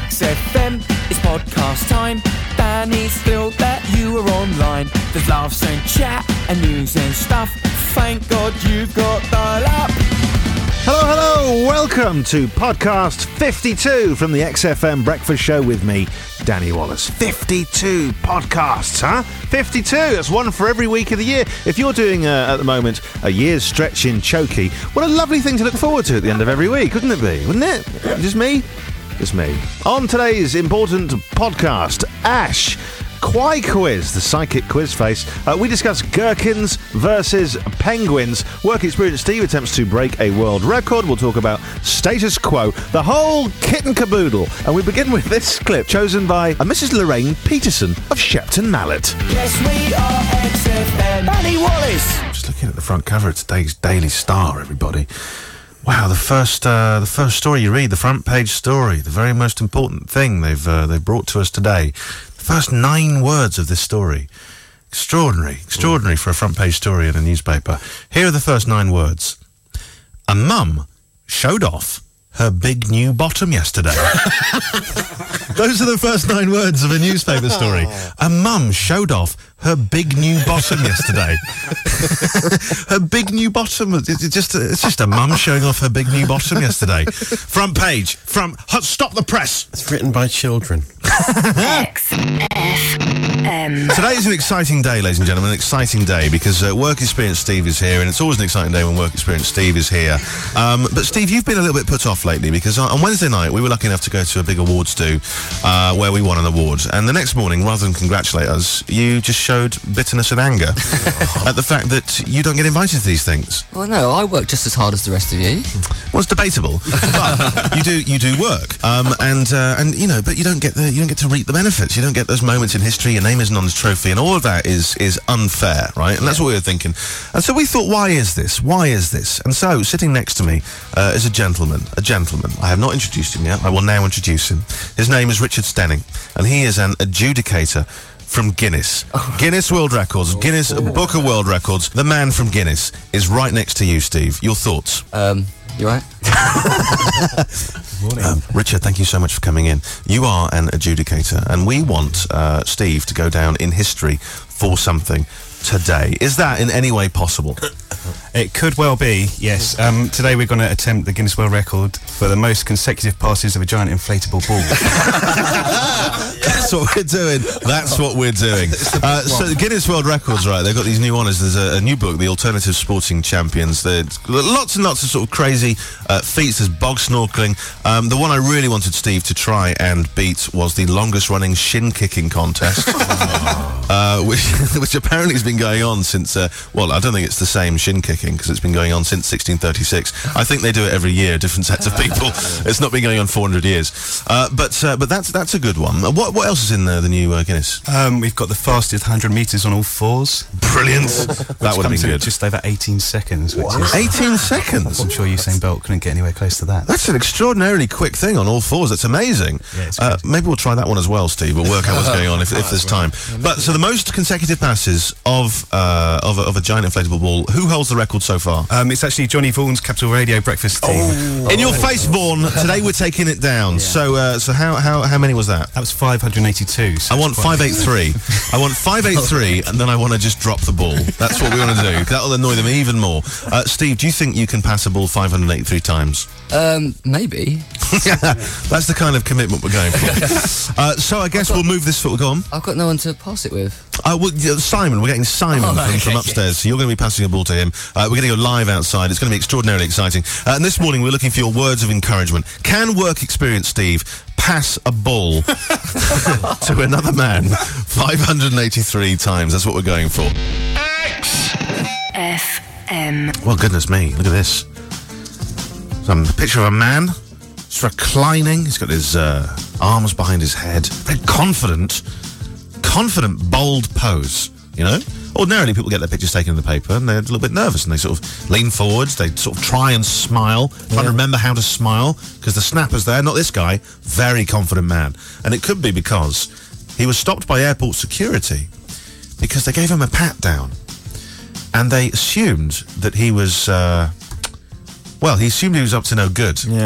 XFM, it's podcast time. Danny's thrilled that you are online. There's laughs and chat and news and stuff. Thank God you've got dial-up. Hello, welcome to podcast 52 from the XFM Breakfast Show with me, Danny Wallace. 52 podcasts, huh? 52, that's one for every week of the year. If you're doing, at the moment, a year's stretch in Chokey, what a lovely thing to look forward to at the end of every week, wouldn't it be? Wouldn't it? Just me? Just me. On today's important podcast, Ash Quai Quiz, the psychic quiz face. We discuss gherkins versus penguins. Work experience Steve attempts to break a world record. We'll talk about status quo, the whole kit and caboodle. And we begin with this clip chosen by Mrs. Lorraine Peterson of Shepton Mallet. Yes, we are XFM. Danny Wallace. Just looking at the front cover of today's Daily Star, everybody. Wow, the first story you read, the front page story, the very most important thing they've brought to us today. The first 9 words of this story. Extraordinary for a front page story in a newspaper. Here are the first 9 words. A mum showed off her big new bottom yesterday. Those are the first 9 words of a newspaper story. A mum showed off her big new bottom yesterday. Her big new bottom. It's just a mum showing off her big new bottom yesterday. Front page. Stop the press. It's written by children. XFM. Today is an exciting day, ladies and gentlemen, an exciting day because Work Experience Steve is here, and it's always an exciting day when Work Experience Steve is here. But Steve, you've been a little bit put off lately because on Wednesday night we were lucky enough to go to a big awards do where we won an award, and the next morning, rather than congratulate us, you just showed bitterness and anger at the fact that you don't get invited to these things. Well, no, I work just as hard as the rest of you. Well, it's debatable, but you do work, and you know, but you don't get to reap the benefits. You don't get those moments in history. Your name isn't on the trophy, and all of that is unfair, right? And that's what we were thinking. And so we thought, why is this? And so sitting next to me is a gentleman. I have not introduced him yet. I will now introduce him. His name is Richard Stenning, and he is an adjudicator from Guinness. Guinness World Records, Guinness Book of World Records. The man from Guinness is right next to you, Steve. Your thoughts? You right? Morning. Richard, thank you so much for coming in. You are an adjudicator, and we want Steve to go down in history for something today. Is that in any way possible? It could well be, yes. Today we're going to attempt the Guinness World Record for the most consecutive passes of a giant inflatable ball. That's what we're doing. So the Guinness World Records, right, they've got these new honours. There's a new book, The Alternative Sporting Champions. There's lots and lots of sort of crazy feats. There's bog snorkeling. The one I really wanted Steve to try and beat was the longest running shin kicking contest, which apparently has been going on since, well, I don't think it's the same shin kicking because it's been going on since 1636. I think they do it every year, different sets of people. It's not been going on 400 years. But that's a good one. What else is in the new Guinness? We've got the fastest 100 metres on all fours. Brilliant. That would have been good. Just over 18 seconds. Which is, 18 seconds? I'm sure Usain Bolt couldn't get anywhere close to that. That's an extraordinarily quick thing on all fours. That's amazing. Yeah, it's maybe we'll try that one as well, Steve. We'll work out what's going on if there's time. But so the most consecutive passes of a giant inflatable ball. Who holds the record so far? It's actually Johnny Vaughan's Capital Radio breakfast team. In your face, Vaughan. Today we're taking it down. Yeah. So how many was that? That was 582. So I want 583. I want 583, and then I want to just drop the ball. That's what we want to do. That'll annoy them even more. Steve, do you think you can pass a ball 583 times? Maybe. That's the kind of commitment we're going for. So I guess we'll move this foot. Go on. I've got no one to pass it with. Simon. We're getting Simon from upstairs. So you're going to be passing a ball to him. We're going to go live outside. It's going to be extraordinarily exciting. And this morning we're looking for your words of encouragement. Can Work Experience Steve pass a ball to another man 583 times? That's what we're going for. XFM. Well, goodness me, look at this. Some picture of a man just reclining. He's got his arms behind his head. Very confident, bold pose, you know? Ordinarily, people get their pictures taken in the paper and they're a little bit nervous and they sort of lean forwards, they sort of try and smile, trying to remember how to smile, because the snapper's there, not this guy. Very confident man. And it could be because he was stopped by airport security because they gave him a pat down. And they assumed that he was, he assumed he was up to no good. Yeah.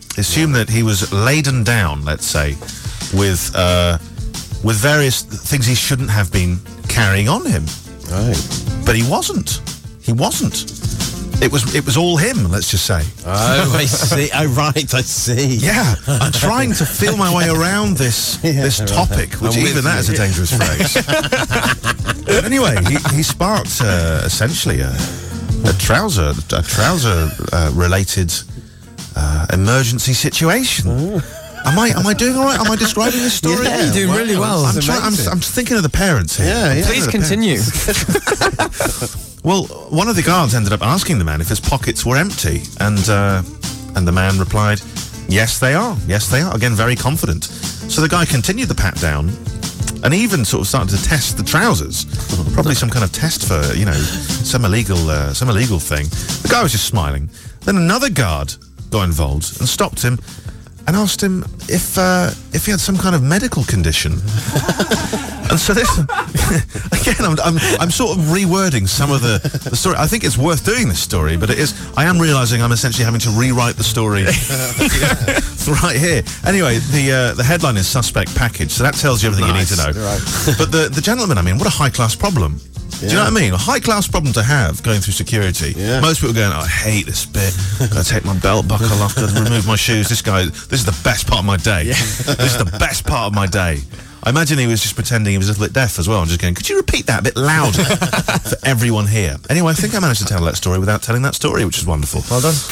Assume that he was laden down, let's say, with various things he shouldn't have been carrying on him. Right. But he wasn't. He wasn't. It was all him, let's just say. Oh, I see. Oh, right, I see. Yeah, I'm trying to feel my way around this topic, which I'm even with that is a dangerous phrase. But anyway, he sparked essentially a trouser related emergency situation. Am I doing all right? Am I describing this story? Yeah, you're doing really well. I'm thinking of the parents here. Yeah. Please continue. Well, one of the guards ended up asking the man if his pockets were empty, and the man replied, "Yes, they are. Yes, they are." Again, very confident. So the guy continued the pat down, and even sort of started to test the trousers. Probably some kind of test for some illegal thing. The guy was just smiling. Then another guard got involved and stopped him and asked him if he had some kind of medical condition. And so this, again, I'm sort of rewording some of the story. I think it's worth doing this story, but I am realising I'm essentially having to rewrite the story right here. Anyway, the headline is Suspect Package, so that tells you everything you need to know. Right. But the gentleman, I mean, what a high-class problem. Do you know what I mean? A high-class problem to have going through security. Yeah. Most people are going, I hate this bit. Gotta take my belt buckle off, gotta remove my shoes. This is the best part of my day. Yeah. This is the best part of my day. I imagine he was just pretending he was a little bit deaf as well, and just going, could you repeat that a bit louder for everyone here? Anyway, I think I managed to tell that story without telling that story, which is wonderful. Well done.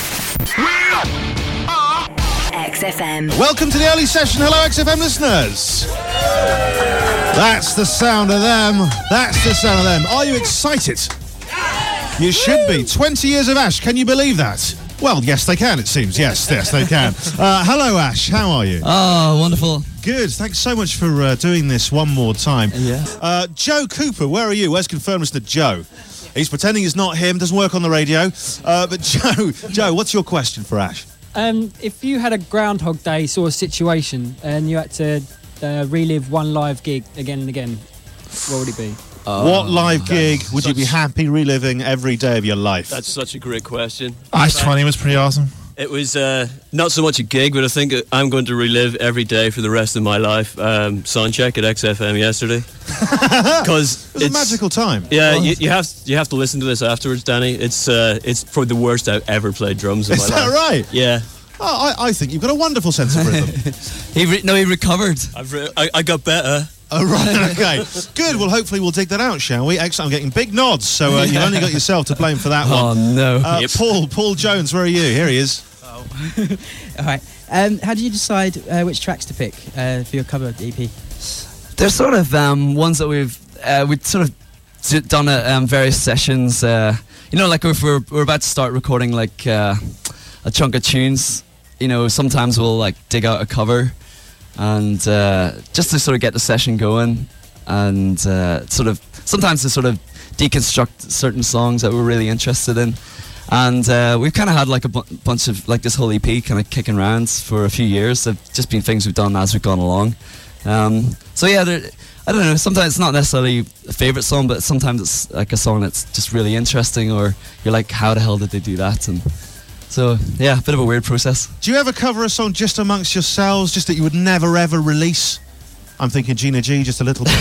XFM. Welcome to the early session. Hello, XFM listeners. That's the sound of them. That's the sound of them. Are you excited? You should be. 20 years of Ash. Can you believe that? Well, yes, they can, it seems. Yes, they can. Hello, Ash. How are you? Oh, wonderful. Good. Thanks so much for doing this one more time. Yeah. Joe Cooper, where are you? Where's confirmed Mr. Joe? He's pretending it's not him, doesn't work on the radio. But Joe, what's your question for Ash? If you had a Groundhog Day sort of situation and you had to relive one live gig again and again, what would it be? What live gig would you be happy reliving every day of your life? That's such a great question. Ash 20 was pretty awesome. It was not so much a gig, but I think I'm going to relive every day for the rest of my life. Soundcheck at XFM yesterday. Because it was a magical time. Yeah, you have to listen to this afterwards, Danny. It's for the worst I've ever played drums in my life. Is that right? Yeah. Oh, I think you've got a wonderful sense of rhythm. He recovered. I got better. Oh, right, okay. Good, well, hopefully we'll dig that out, shall we? Excellent, I'm getting big nods, so you've only got yourself to blame for that one. Oh, no. Paul Jones, where are you? Here he is. All right. How do you decide which tracks to pick for your cover EP? They're sort of ones that we've sort of done at various sessions. Like if we're about to start recording like a chunk of tunes, sometimes we'll like dig out a cover and just to sort of get the session going, and sometimes to sort of deconstruct certain songs that we're really interested in. And we've kind of had like a bunch of like this whole EP kind of kicking around for a few years. They've just been things we've done as we've gone along. So yeah, I don't know, sometimes it's not necessarily a favourite song, but sometimes it's like a song that's just really interesting, or you're like, how the hell did they do that? And so yeah, a bit of a weird process. Do you ever cover a song just amongst yourselves, just that you would never ever release? I'm thinking Gina G, just a little bit.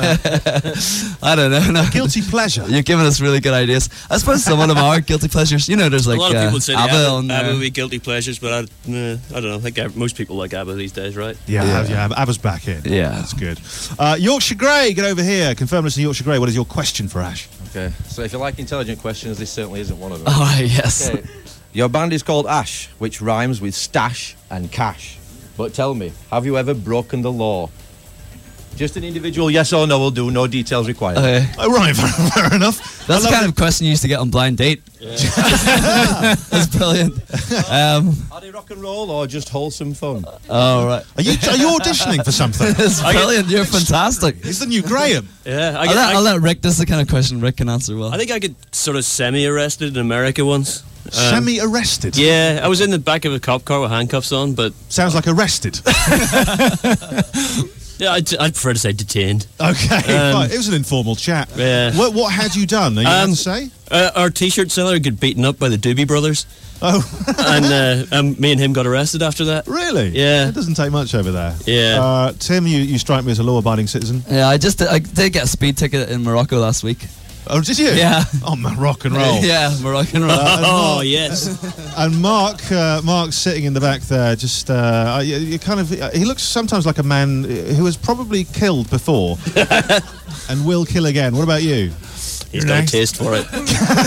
I don't know. No. Guilty pleasure. You're giving us really good ideas. I suppose some of them are guilty pleasures. There's like a lot of people say ABBA would be guilty pleasures, but I don't know. I think most people like ABBA these days, right? Yeah. ABBA's back in. Yeah, that's good. Yorkshire Grey, get over here. Confirm this in Yorkshire Grey. What is your question for Ash? Okay, so if you like intelligent questions, this certainly isn't one of them. Oh, yes. Okay. Your band is called Ash, which rhymes with stash and cash. But tell me, have you ever broken the law? Just an individual yes or no will do, no details required. Okay. Oh, right, fair enough. That's the kind of question you used to get on Blind Date. Yeah. That's brilliant. Are they rock and roll or just wholesome fun? Oh, right. Are you auditioning for something? It's brilliant. You're fantastic. He's the new Graham. Yeah. I'll let Rick, this is the kind of question Rick can answer well. I think I get sort of semi-arrested in America once. Semi-arrested? Yeah, I was in the back of a cop car with handcuffs on, but... Sounds like arrested. Yeah, I'd prefer to say detained. Okay, fine. It was an informal chat. Yeah. What had you done? Are you allowed to say? Our T-shirt seller got beaten up by the Doobie Brothers. Oh. and me and him got arrested after that. Really? Yeah. It doesn't take much over there. Yeah. Tim, you strike me as a law-abiding citizen. Yeah, I did get a speed ticket in Morocco last week. Oh, did you? Yeah. Oh, rock and roll. Yeah, Moroccan roll. Oh, yes. And Mark's sitting in the back there, just you kind of. He looks sometimes like a man who has probably killed before and will kill again. What about you? He's got a taste for it.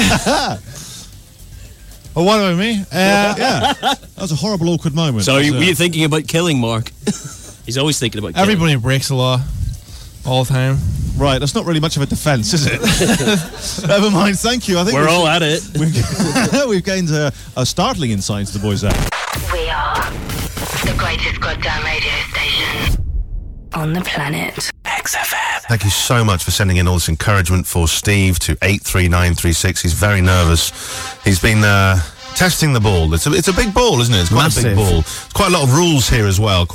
Oh, what about me? Yeah, that was a horrible, awkward moment. So, were you thinking about killing Mark? He's always thinking about killing. Everybody breaks the law all the time. Right, that's not really much of a defence, is it? Never mind, thank you. I think we're all at it. We've gained a startling insight into the boys there. We are the greatest goddamn radio station on the planet. XFM. Thank you so much for sending in all this encouragement for Steve to 83936. He's very nervous. He's been testing the ball. It's a big ball, isn't it? It's quite Massive. a big ball. Quite a lot of rules here as well.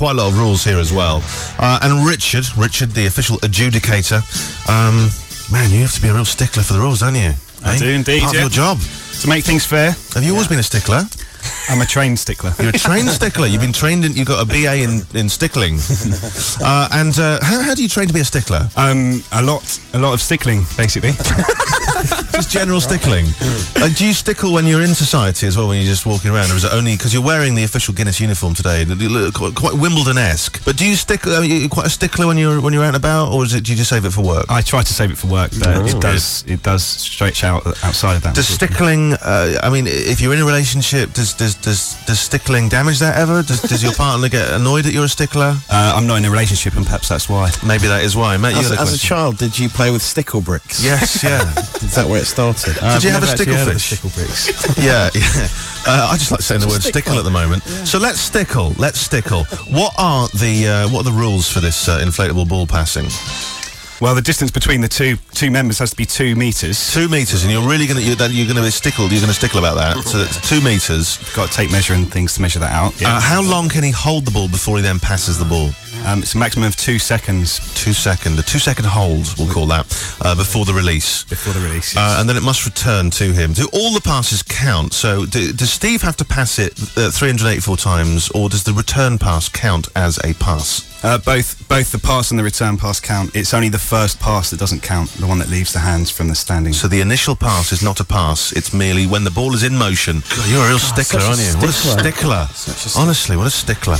And Richard, the official adjudicator. Man, you have to be a real stickler for the rules, don't you? I do indeed, Part of your job. To make things fair. Have you always been a stickler? I'm a trained stickler. You're a trained stickler. You've been trained you've got a BA in stickling. How do you train to be a stickler? A lot of stickling, basically. Just general stickling. Do you stickle when you're in society as well, when you're just walking around, or is it only because you're wearing the official Guinness uniform today? You look quite Wimbledon-esque. But do you stickle? Are you quite a stickler when you're out and about, or do you just save it for work? I try to save it for work, but it does stretch out outside of that. Does stickling? I mean, if you're in a relationship, does stickling damage that ever? Does your partner get annoyed that you're a stickler? I'm not in a relationship, and perhaps that's why. Maybe that is why. Matt, as a child, did you play with stickle bricks? Yes, yeah. Is that where it started? Did you have a stickle fish? Stickle bricks. Yeah. I just like saying the word stickle at the moment. Yeah. So let's stickle. What are the rules for this inflatable ball passing? Well, the distance between the two members has to be 2 meters. 2 meters, and you're really going to be stickled. You're going to stickle about that. So that's 2 meters. You've got to take measuring things to measure that out. Yeah. How long can he hold the ball before he then passes the ball? It's a maximum of 2 seconds. 2 second. A 2 second hold, we'll call that, before the release. Before the release, yes. And then it must return to him. Do all the passes count? So does Steve have to pass it 384 times, or does the return pass count as a pass? Both the pass and the return pass count. It's only the first pass that doesn't count, the one that leaves the hands from the standing. So the initial pass is not a pass, it's merely when the ball is in motion. God, you're a real stickler, aren't you? What a stickler. Honestly, what a stickler.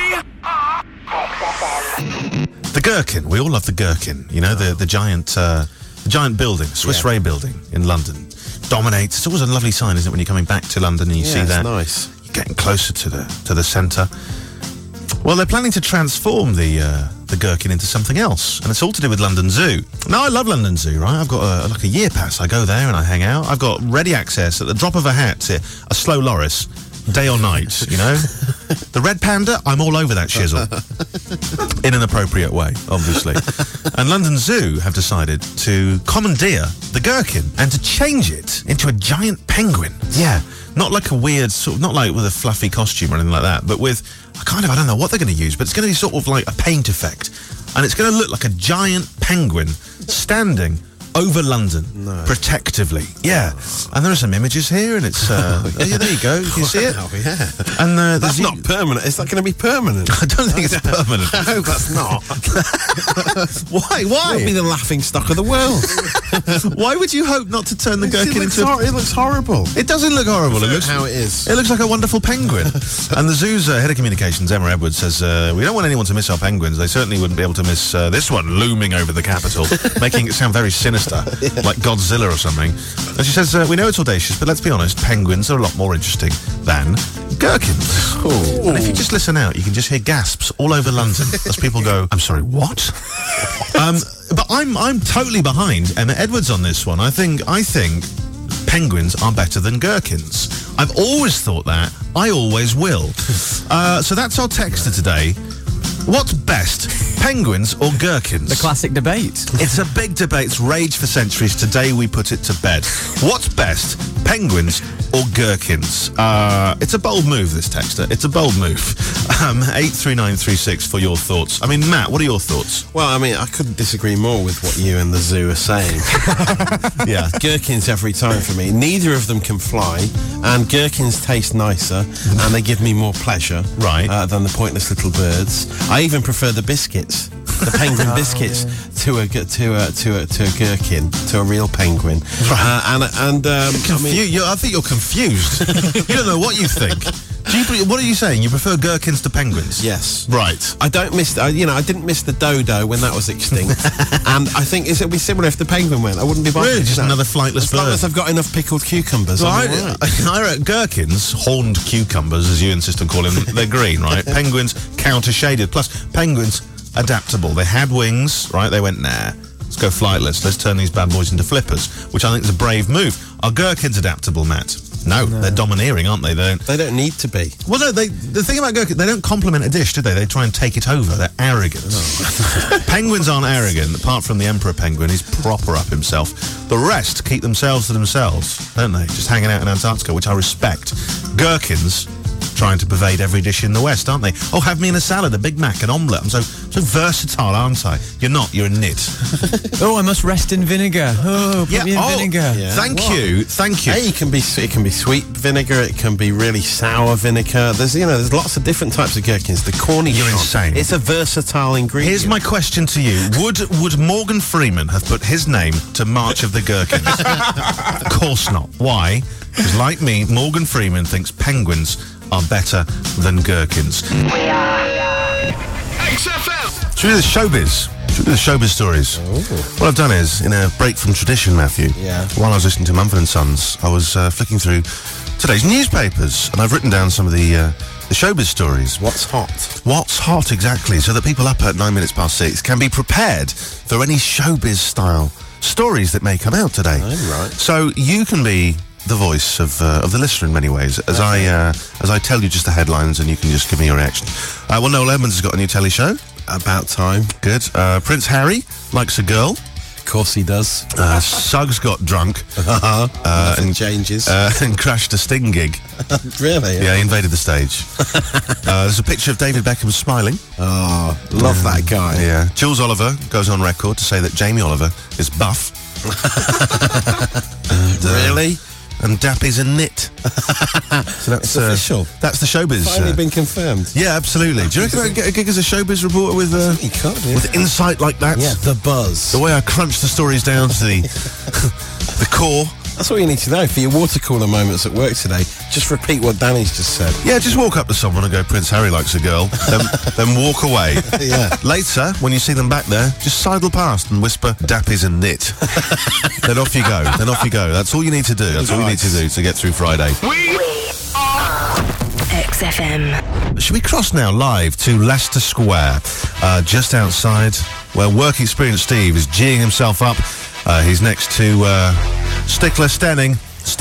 The Gherkin. We all love the Gherkin. You know, the giant building, Swiss Ray building in London. Dominates. It's always a lovely sign, isn't it, when you're coming back to London and you see that. Nice. You're getting closer to the centre. Well, they're planning to transform the Gherkin into something else, and it's all to do with London Zoo. Now, I love London Zoo, right? I've got a year pass. I go there and I hang out. I've got ready access at the drop of a hat to a slow loris, day or night, you know? The red panda, I'm all over that shizzle. In an appropriate way, obviously. And London Zoo have decided to commandeer the Gherkin and to change it into a giant penguin. Yeah. Not like a weird not like with a fluffy costume or anything like that, but with I don't know what they're going to use, but it's going to be sort of like a paint effect. And it's going to look like a giant penguin standing over London, protectively. Yeah. And there are some images here, and it's... yeah, there you go. Can you see it? Yeah. And that's not permanent. Is that going to be permanent? I don't think it's permanent. I hope that's not. Why? It would be the laughing stock of the world. Why would you hope not to turn the Gherkin into... It looks horrible. It doesn't look horrible. It looks how it is. It looks like a wonderful penguin. And the zoo's head of communications, Emma Edwards, says, we don't want anyone to miss our penguins. They certainly wouldn't be able to miss this one looming over the capital, making it sound very sinister, like Godzilla or something. And she says, we know it's audacious, but let's be honest, penguins are a lot more interesting than gherkins. Ooh. And if you just listen out, you can just hear gasps all over London as people go, I'm sorry, what? But I'm totally behind Emma Edwards on this one. I think penguins are better than gherkins. I've always thought that. I always will. So that's our texter today. What's best, penguins or gherkins? The classic debate. It's a big debate. It's raged for centuries. Today we put it to bed. What's best, penguins or gherkins? It's a bold move, this texter. It's a bold move. 83936 for your thoughts. I mean, Matt, what are your thoughts? Well, I mean, I couldn't disagree more with what you and the zoo are saying. Yeah, gherkins every time for me. Neither of them can fly, and gherkins taste nicer, and they give me more pleasure than the pointless little birds. I even prefer the biscuits, the penguin biscuits, to a gherkin, to a real penguin. I think you're confused. You don't know what you think. What are you saying? You prefer gherkins to penguins? Yes. Right. I didn't miss the dodo when that was extinct, and I think it'll be similar if the penguin went. I wouldn't be bothered. Really, just another flightless bird. As long as I've got enough pickled cucumbers. Well, I'm all right. I reckon gherkins, horned cucumbers, as you insist on calling them, they're green, right? Penguins, counter-shaded. Plus, penguins, adaptable. They had wings, right? They went, nah, let's go flightless. Let's turn these bad boys into flippers, which I think is a brave move. Are gherkins adaptable, Matt? No, they're domineering, aren't they? They don't need to be. Well, no, the thing about gherkins, they don't compliment a dish, do they? They try and take it over. They're arrogant. Penguins aren't arrogant, apart from the emperor penguin. He's proper up himself. The rest keep themselves to themselves, don't they? Just hanging out in Antarctica, which I respect. Gherkins trying to pervade every dish in the West, aren't they? Oh, have me in a salad, a Big Mac, an omelette. I'm so versatile, aren't I? You're not. You're a nit. Oh, I must rest in vinegar. Oh, put me in vinegar. Yeah. Thank you. Hey, it can be sweet vinegar. It can be really sour vinegar. There's lots of different types of gherkins. The cornichon. You're insane. It's a versatile ingredient. Here's my question to you: Would Morgan Freeman have put his name to March of the Gherkins? Of course not. Why? Because, like me, Morgan Freeman thinks penguins are better than gherkins. We are XFM. Should we do the showbiz? Should we do the showbiz stories? What I've done is, in a break from tradition, Matthew, while I was listening to Mumford & Sons, I was flicking through today's newspapers, and I've written down some of the showbiz stories. What's hot? What's hot, exactly, so that people up at 6:09 can be prepared for any showbiz-style stories that may come out today. Right. So you can be the voice of the listener in many ways, as I tell you just the headlines, and you can just give me your reaction. Well, Noel Edmonds has got a new telly show. About time. Good. Prince Harry likes a girl. Of course he does. Suggs got drunk. And changes. And crashed a Sting gig. Really? Yeah, he invaded the stage. There's a picture of David Beckham smiling. Oh, love that guy. Yeah. Jules Oliver goes on record to say that Jamie Oliver is buff. Really? And Dappy's a nit. So that's official. That's the showbiz. Finally been confirmed. Yeah, absolutely. Do you reckon I can get a gig as a showbiz reporter with with insight like that? Yeah, the buzz. The way I crunch the stories down to the core. That's all you need to know for your water cooler moments at work today. Just repeat what Danny's just said. Yeah, just walk up to someone and go, Prince Harry likes a girl, then walk away. Yeah. Later, when you see them back there, just sidle past and whisper, Dappy's a nit. Then off you go. That's all you need to do. That's all you need to do to get through Friday. We are XFM. Should we cross now live to Leicester Square, just outside, where work experience Steve is geeing himself up. He's next to Stickler Stenning,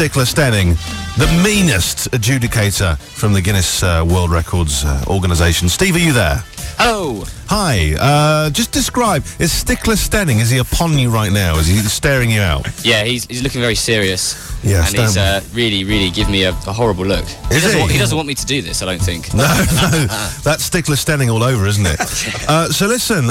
the meanest adjudicator from the Guinness World Records organisation. Steve, are you there? Oh. Hi. Just describe, is Stickler Stenning, is he upon you right now? Is he staring you out? Yeah, he's looking very serious. Yeah, and he's really giving me a horrible look. Is he doesn't want me to do this, I don't think. No, that's Stickler Stenning all over, isn't it? So listen,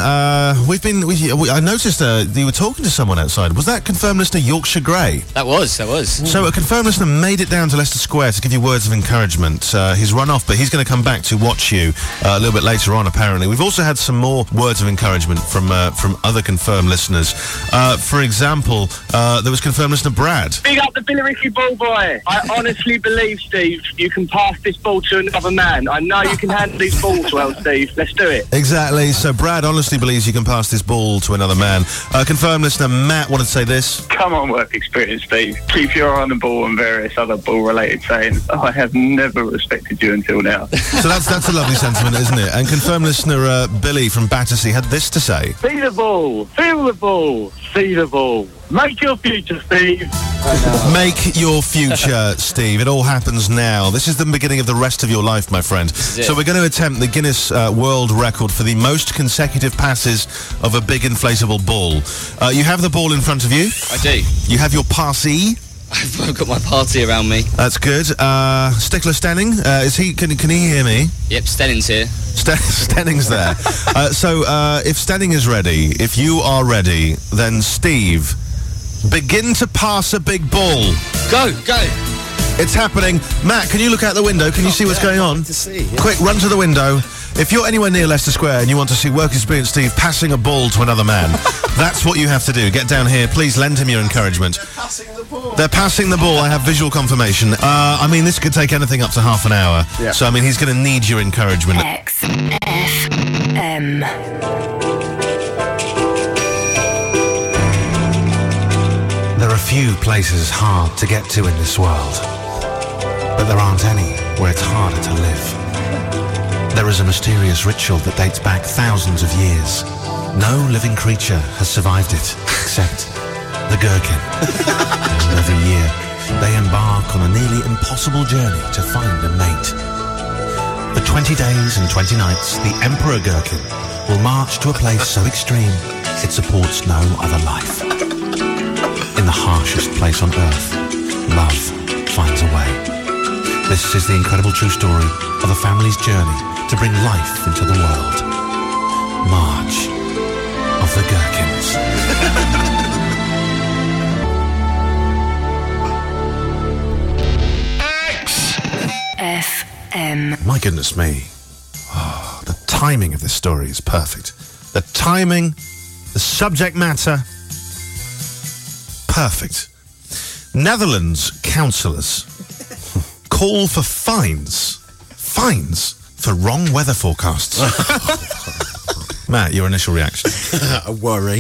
I noticed you were talking to someone outside. Was that confirmed listener Yorkshire Grey? That was. So a confirmed listener made it down to Leicester Square to give you words of encouragement. He's run off, but he's going to come back to watch you a little bit later on, apparently. We've also had some more words of encouragement from other confirmed listeners. For example, there was confirmed listener Brad. Big up the Billericay ball boy. I honestly believe, Steve, you can pass this ball to another man. I know you can handle these balls well, Steve. Let's do it. Exactly. So Brad honestly believes you can pass this ball to another man. Confirmed listener Matt wanted to say this. Come on, work experience, Steve. Keep your eye on the ball and various other ball-related sayings. I have never respected you until now. So that's a lovely sentiment, isn't it? And confirmed listener Billy from Battersea had this to say. See the ball, feel the ball, see the ball. Make your future, Steve. Make your future, Steve. It all happens now. This is the beginning of the rest of your life, my friend. So we're going to attempt the Guinness World Record for the most consecutive passes of a big inflatable ball. You have the ball in front of you. I do. You have your passee. I've got my party around me. That's good. Stickler Stenning, is he? Can he hear me? Yep, Stenning's here. Stenning's there. So if Stenning is ready, if you are ready, then Steve, begin to pass a big ball. Go. It's happening. Matt, can you look out the window? Can you see what's going on? To see, yeah. Quick, run to the window. If you're anywhere near Leicester Square and you want to see work experience Steve passing a ball to another man, that's what you have to do. Get down here. Please lend him your encouragement. They're passing the ball. I have visual confirmation. I mean, this could take anything up to half an hour. Yeah. So, I mean, he's going to need your encouragement. XFM. There are few places hard to get to in this world, but there aren't any where it's harder to live. There is a mysterious ritual that dates back thousands of years. No living creature has survived it, except the gherkin. And every year, they embark on a nearly impossible journey to find a mate. For 20 days and 20 nights, the Emperor Gherkin will march to a place so extreme, it supports no other life. In the harshest place on Earth, love finds a way. This is the incredible true story of a family's journey to bring life into the world. March of the Gherkins. XFM. My goodness me. Oh, the timing of this story is perfect. The timing, the subject matter, perfect. Netherlands councillors call for fines for wrong weather forecasts. Matt, your initial reaction? A worry.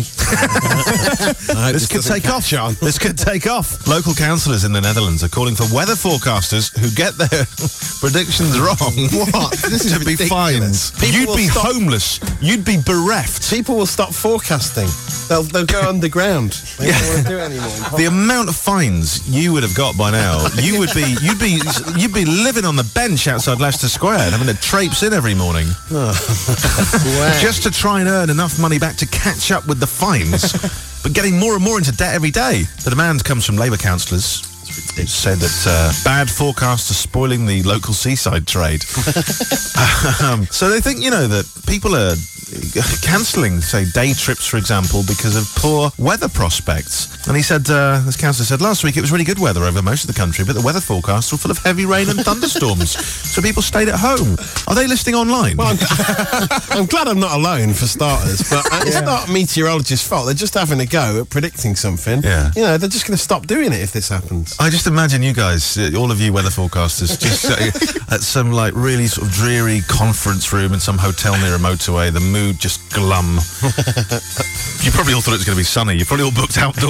This could take off, John. This could take off. Local councillors in the Netherlands are calling for weather forecasters who get their predictions wrong. What? This is to be ridiculous. fined. You'd be homeless. You'd be bereft. People will stop forecasting. They'll go underground. They don't want to do it anymore. The amount of fines you would have got by now, you'd be living on the bench outside Leicester Square and having to traipse in every morning. Just to try and earn enough money back to catch up with the fines, but getting more and more into debt every day. The demand comes from Labour councillors. It said that bad forecasts are spoiling the local seaside trade. So they think, that people are cancelling, say, day trips, for example, because of poor weather prospects. And he said, this councillor said, last week it was really good weather over most of the country, but the weather forecasts were full of heavy rain and thunderstorms. So people stayed at home. Are they listening online? Well, I'm glad I'm not alone, for starters, but it's not meteorologists' fault. They're just having a go at predicting something. Yeah. They're just going to stop doing it if this happens. I just imagine you guys, all of you weather forecasters, just at some really sort of dreary conference room in some hotel near a motorway, the mood just glum. You probably all thought it was going to be sunny. You probably all booked outdoor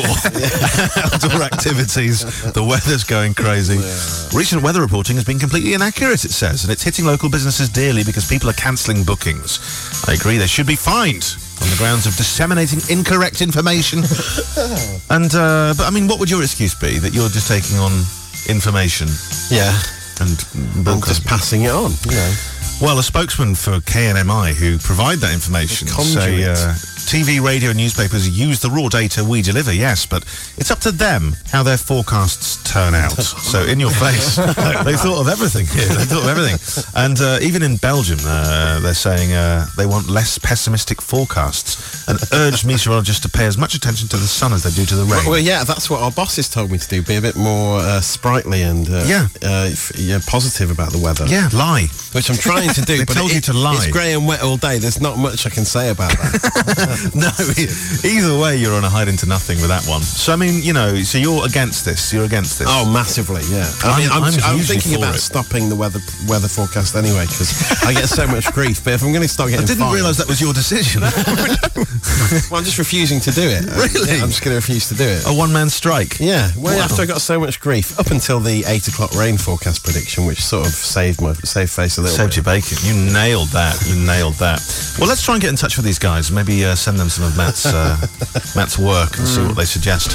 activities. The weather's going crazy. Recent weather reporting has been completely inaccurate, it says, and it's hitting local businesses dearly because people are cancelling bookings. I agree, they should be fined on the grounds of disseminating incorrect information. And but I mean, what would your excuse be? That you're just taking on information? Yeah. And just passing it on, Well, a spokesman for KNMI who provide that information say TV, radio and newspapers use the raw data we deliver, yes, but it's up to them how their forecasts turn out. So in your face, they thought of everything here. They thought of everything. And even in Belgium, they're saying they want less pessimistic forecasts and urge meteorologists to pay as much attention to the sun as they do to the rain. Well, yeah, that's what our bosses told me to do. Be a bit more sprightly and positive about the weather. Yeah, lie. Which I'm trying to do. They but told you to lie. It's grey and wet all day. There's not much I can say about that. No, either way, you're on a hide into nothing with that one. So, I mean, so you're against this. You're against this. Oh, massively, yeah. I'm thinking about stopping the weather forecast anyway, because I get so much grief. But if I'm going to start getting I didn't realise that was your decision. Well, I'm just refusing to do it. Really? I'm just going to refuse to do it. A one-man strike? Yeah. Well, after I got so much grief, up until the 8 o'clock rain forecast prediction, which sort of saved face a little bit. Saved your bacon. You nailed that. Well, let's try and get in touch with these guys. Maybe send them some of Matt's work and see what they suggest.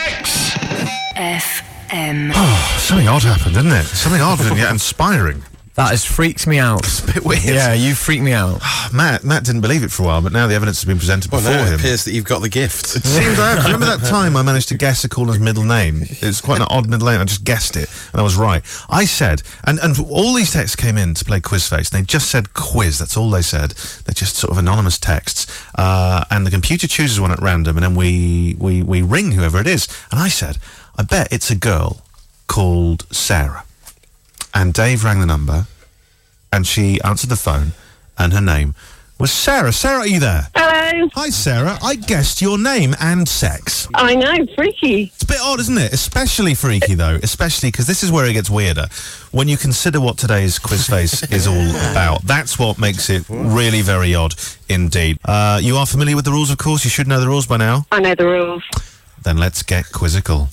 XFM. Oh, something odd happened, didn't it? Something odd and yet inspiring. That has freaked me out. It's a bit weird. Yeah, you freaked me out. Matt didn't believe it for a while, but now the evidence has been presented before now him. it appears that you've got the gift. It seems I have. Remember that time I managed to guess a caller's middle name? It's quite an odd middle name. I just guessed it, and I was right. I said, and all these texts came in to play Quizface, and they just said quiz. That's all they said. They're just sort of anonymous texts. And the computer chooses one at random, and then we ring whoever it is. And I said, I bet it's a girl called Sarah. And Dave rang the number, and she answered the phone, and her name was Sarah. Sarah, are you there? Hello. Hi, Sarah. I guessed your name and sex. I know, freaky. It's a bit odd, isn't it? Especially freaky, though. Especially because this is where it gets weirder. When you consider what today's Quizface is all about. That's what makes it really very odd indeed. You are familiar with the rules, of course. You should know the rules by now. I know the rules. Then let's get quizzical.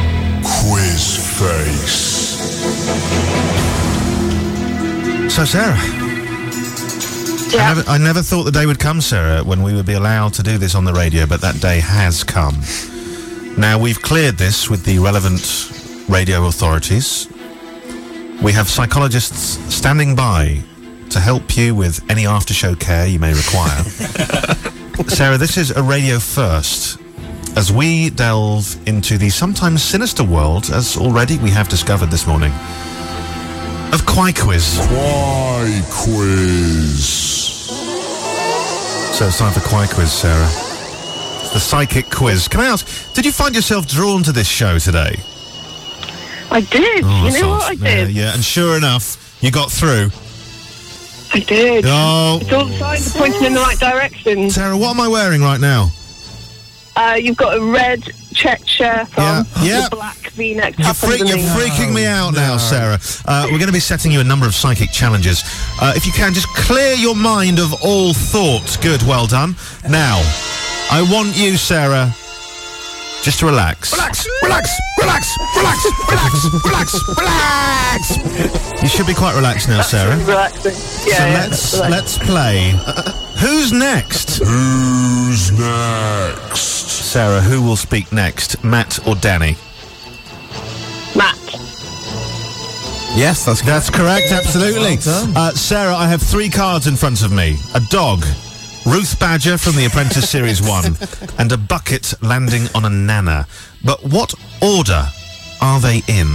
Quizface. So, Sarah, yeah. I never thought the day would come, Sarah, when we would be allowed to do this on the radio, but that day has come. Now, we've cleared this with the relevant radio authorities. We have psychologists standing by to help you with any after-show care you may require. Sarah, this is a radio first, as we delve into the sometimes sinister world, as already we have discovered this morning, of Quai Quiz. Quai Quiz. So it's time for Quai Quiz, Sarah. It's the psychic quiz. Can I ask, did you find yourself drawn to this show today? I did. Oh, you know what I did? Yeah, and sure enough, you got through. I did. Oh. It's all the signs are pointing in the right direction. Sarah, what am I wearing right now? You've got a red checked shirt on. Yeah. With a black V-neck You're top underneath. freaking me out now, Sarah. We're going to be setting you a number of psychic challenges. If you can, just clear your mind of all thought. Good, well done. Now, I want you, Sarah, just to relax. Relax. You should be quite relaxed now, Sarah. Relaxing. So let's play. Who's next? Who's next? Sarah, who will speak next? Matt or Danny? Matt. Yes, that's correct, absolutely. Well Sarah, I have 3 cards in front of me. A dog, Ruth Badger from The Apprentice Series 1, and a bucket landing on a nana. But what order are they in?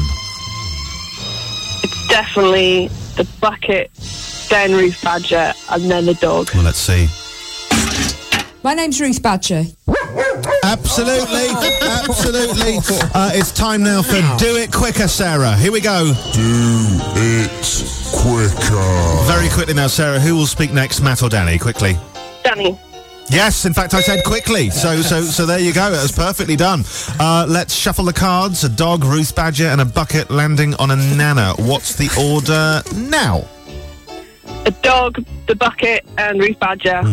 It's definitely the bucket, then Ruth Badger, and then the dog. Well, let's see. My name's Ruth Badger. Absolutely. It's time now for Do It Quicker, Sarah. Here we go. Do it quicker. Very quickly now, Sarah. Who will speak next, Matt or Danny? Quickly. Danny. Yes, in fact, I said quickly. So there you go. That was perfectly done. Let's shuffle the cards. A dog, Ruth Badger, and a bucket landing on a nana. What's the order now? A dog, the bucket, and Ruth Badger.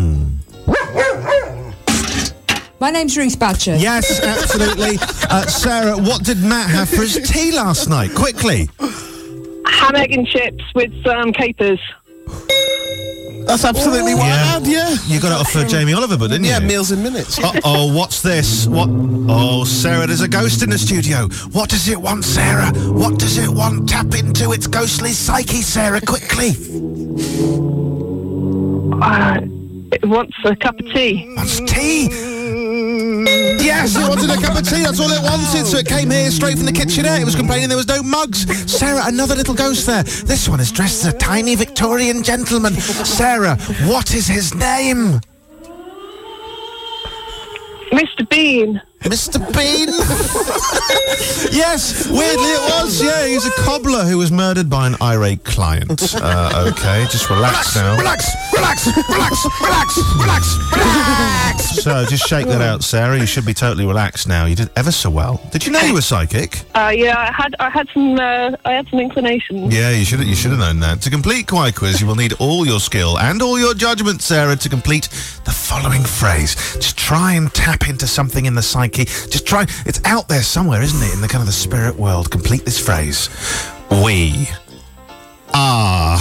My name's Ruth Badger. Yes, absolutely. Sarah, what did Matt have for his tea last night? Quickly. Ham, egg, and chips with some capers. That's absolutely what I had, yeah. You got it off for Jamie Oliver, but didn't you? Yeah, Meals in Minutes. Uh-oh, what's this? What? Oh, Sarah, there's a ghost in the studio. What does it want, Sarah? What does it want? Tap into its ghostly psyche, Sarah, quickly. It wants a cup of tea. Wants tea? Yes, it wanted a cup of tea. That's all it wanted. So it came here straight from the kitchenette. It was complaining there was no mugs. Sarah, another little ghost there. This one is dressed as a tiny Victorian gentleman. Sarah, what is his name? Mr. Bean. Mr. Bean? Yes, weirdly it was. Yeah, he's a cobbler who was murdered by an irate client. Okay, just relax now. Relax. So just shake that out, Sarah. You should be totally relaxed now. You did ever so well. Did you know you were psychic? Yeah, I had some inclinations. Yeah, you should have known that. To complete Quai Quiz, you will need all your skill and all your judgment, Sarah, to complete the following phrase. Just try and tap into something in the psyche. Just try. It's out there somewhere, isn't it? In the kind of the spirit world. Complete this phrase. We are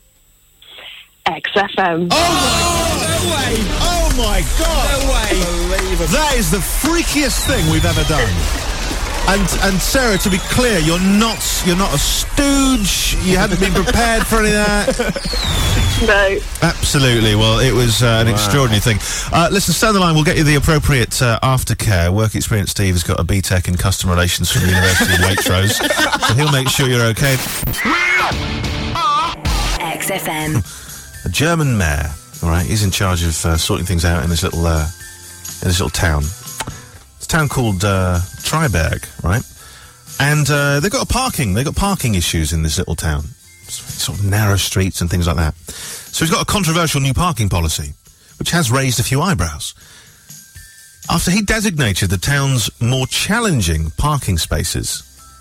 XFM. Oh my God! No way! That is the freakiest thing we've ever done. And Sarah, to be clear, you're not a stooge. You hadn't been prepared for any of that. No. Absolutely. Well, it was an extraordinary thing. Listen, stay on the line. We'll get you the appropriate aftercare. Work experience. Steve has got a BTEC in customer relations from the University of Waitrose, so he'll make sure you're okay. XFM. A German mayor. All right, he's in charge of sorting things out in this little town. It's a town called Triberg, right? And they've got parking issues in this little town. Sort of narrow streets and things like that. So he's got a controversial new parking policy, which has raised a few eyebrows. After he designated the town's more challenging parking spaces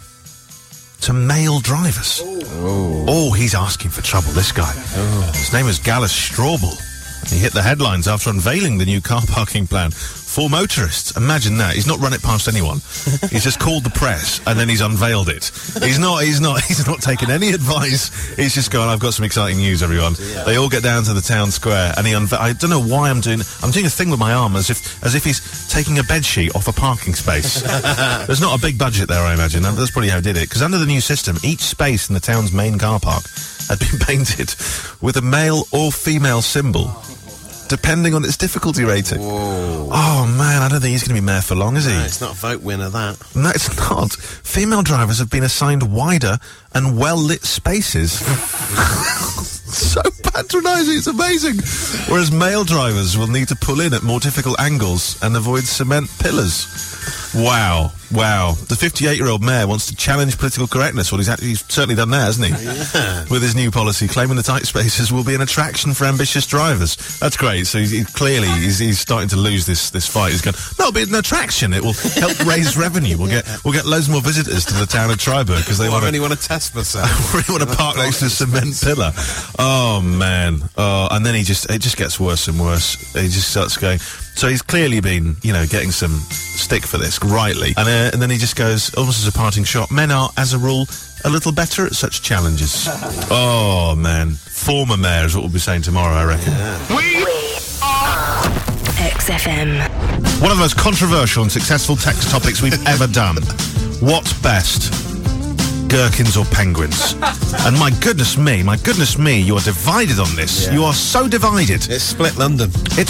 to male drivers. Oh, he's asking for trouble, this guy. His name is Gallus Straubel. He hit the headlines after unveiling the new car parking plan for motorists. Imagine that. He's not run it past anyone. He's just called the press and then he's unveiled it. He's not taken any advice. He's just gone, I've got some exciting news, everyone. Yeah. They all get down to the town square and I don't know why I'm doing a thing with my arm as if he's taking a bedsheet off a parking space. There's not a big budget there, I imagine. That's probably how he did it. Because under the new system, each space in the town's main car park had been painted with a male or female symbol, depending on its difficulty rating. Whoa. Oh, man, I don't think he's going to be mayor for long, is he? No, it's not a vote winner, that. No, it's not. Female drivers have been assigned wider and well-lit spaces. So patronising, it's amazing. Whereas male drivers will need to pull in at more difficult angles and avoid cement pillars. Wow. The 58-year-old mayor wants to challenge political correctness. Well, he's certainly done that, hasn't he? Yeah. With his new policy, claiming the tight spaces will be an attraction for ambitious drivers. That's great. So he's starting to lose this fight. He's going, no, it'll be an attraction. It will help raise revenue. We'll get loads more visitors to the town of Triberg because they really want to test myself. really want to park next to a cement pillar. Oh man. And then it just gets worse and worse. He just starts going. So he's clearly been, getting some stick for this, rightly. And then he just goes, almost as a parting shot, men are, as a rule, a little better at such challenges. Oh, man. Former mayor is what we'll be saying tomorrow, I reckon. Yeah. We are XFM. One of the most controversial and successful text topics we've ever done. What's best? Gherkins or penguins? And my goodness me, you are divided on this. Yeah. You are so divided. It's split London.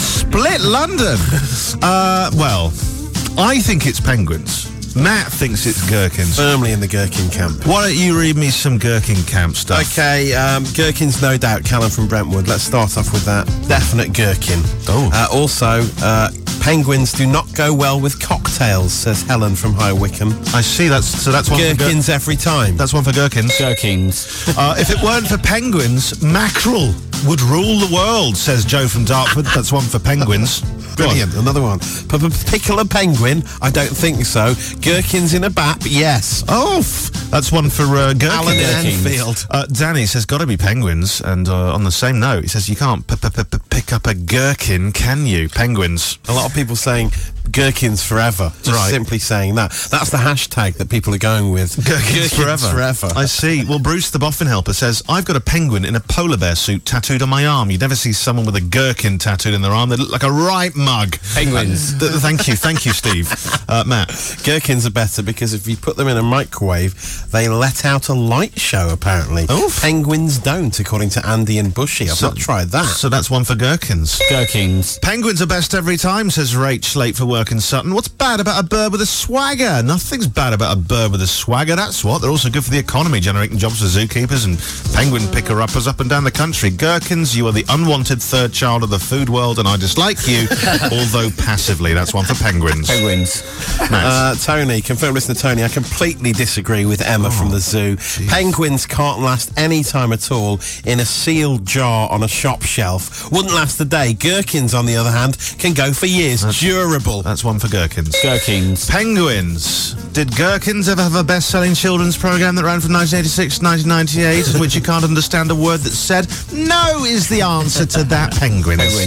Well, I think it's penguins. Matt thinks it's gherkins. Firmly in the gherkin camp. Why don't you read me some gherkin camp stuff? Okay, gherkins, no doubt. Callum from Brentwood. Let's start off with that. Definite gherkin. Also, penguins do not go well with cocktails, says Helen from High Wycombe. I see. That's one gherkins every time. That's one for gherkins. Gherkins. If it weren't for penguins, mackerel would rule the world, says Joe from Dartford. That's one for penguins. Brilliant. Another one. Particular penguin? I don't think so. Gherkins in a bap? Yes. Oh, that's one for gherkins. Alan Enfield. Danny says, gotta be penguins. And on the same note, he says, you can't pick up a gherkin, can you? Penguins. A lot of people saying gherkins forever. Just simply saying that. That's the hashtag that people are going with. Gherkins forever. I see. Well, Bruce the Boffin Helper says, I've got a penguin in a polar bear suit tattooed on my arm. You'd never see someone with a gherkin tattooed in their arm. They look like a right mug. Penguins. Thank you, Steve. Matt. Gherkins are better because if you put them in a microwave, they let out a light show, apparently. Oof. Penguins don't, according to Andy and Bushy. I've not tried that. So that's one for gherkins. Gherkins. Penguins are best every time, says Rach, late for work in Sutton. What's bad about a bird with a swagger? Nothing's bad about a bird with a swagger. That's what. They're also good for the economy, generating jobs for zookeepers and penguin picker-uppers up and down the country. Gherkins, you are the unwanted third child of the food world, and I dislike you, although passively. That's one for penguins. Penguins. Tony, confirmed listener Tony, I completely disagree with Emma from the zoo. Geez. Penguins can't last any time at all in a sealed jar on a shop shelf. Wouldn't last a day. Gherkins, on the other hand, can go for years. Durable. That's one for gherkins. Gherkins. Penguins. Did Gherkins ever have a best-selling children's programme that ran from 1986 to 1998, in which you can't understand a word that's said? No is the answer to that. Penguins.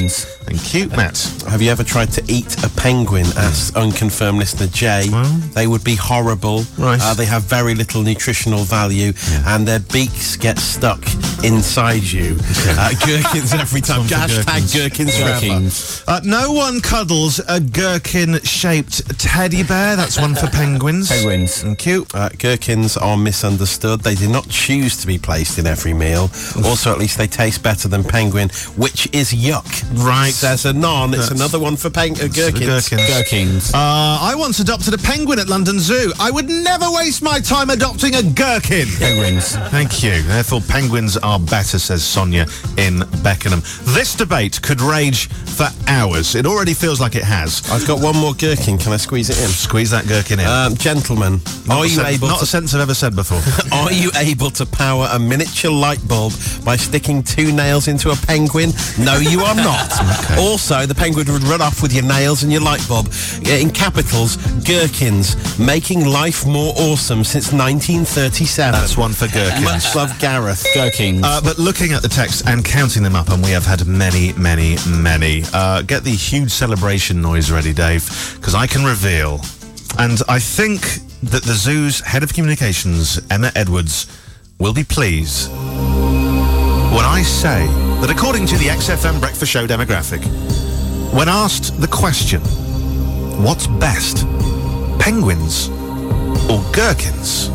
Thank you, Matt. Have you ever tried to eat a penguin? Asks unconfirmed listener Jay. They would be horrible. Right. They have very little nutritional value, and their beaks get stuck inside you. Gherkins every time. Hashtag gherkins forever. No one cuddles a gherkin-shaped teddy bear. That's one for penguins. Penguins. Thank you. Gherkins are misunderstood. They do not choose to be placed in every meal. Also, at least they taste better than penguin, which is yuck. Right. Says Anon. It's another one for gherkins. Gherkins. I once adopted a penguin at London Zoo. I would never waste my time adopting a gherkin. Penguins. Thank you. Therefore, penguins are better, says Sonia in Beckenham. This debate could rage for hours. It already feels like it has. I've got one more gherkin. Can I squeeze it in? Squeeze that gherkin in. Gentlemen, are you able Not to... a sentence I've ever said before. Are you able to power a miniature light bulb by sticking 2 nails into a penguin? No, you are not. Okay. Also, the penguin would run off with your nails and your light bulb. In capitals, gherkins, making life more awesome since 1937. That's one for gherkins. Much love, Gareth. Gherkins. But looking at the text and counting them up, and we have had many, many, many. Get the huge celebration noise ready, Dave, because I can reveal. And I think that the zoo's head of communications, Emma Edwards, will be pleased when I say that according to the XFM Breakfast Show demographic, when asked the question, what's best, penguins or gherkins,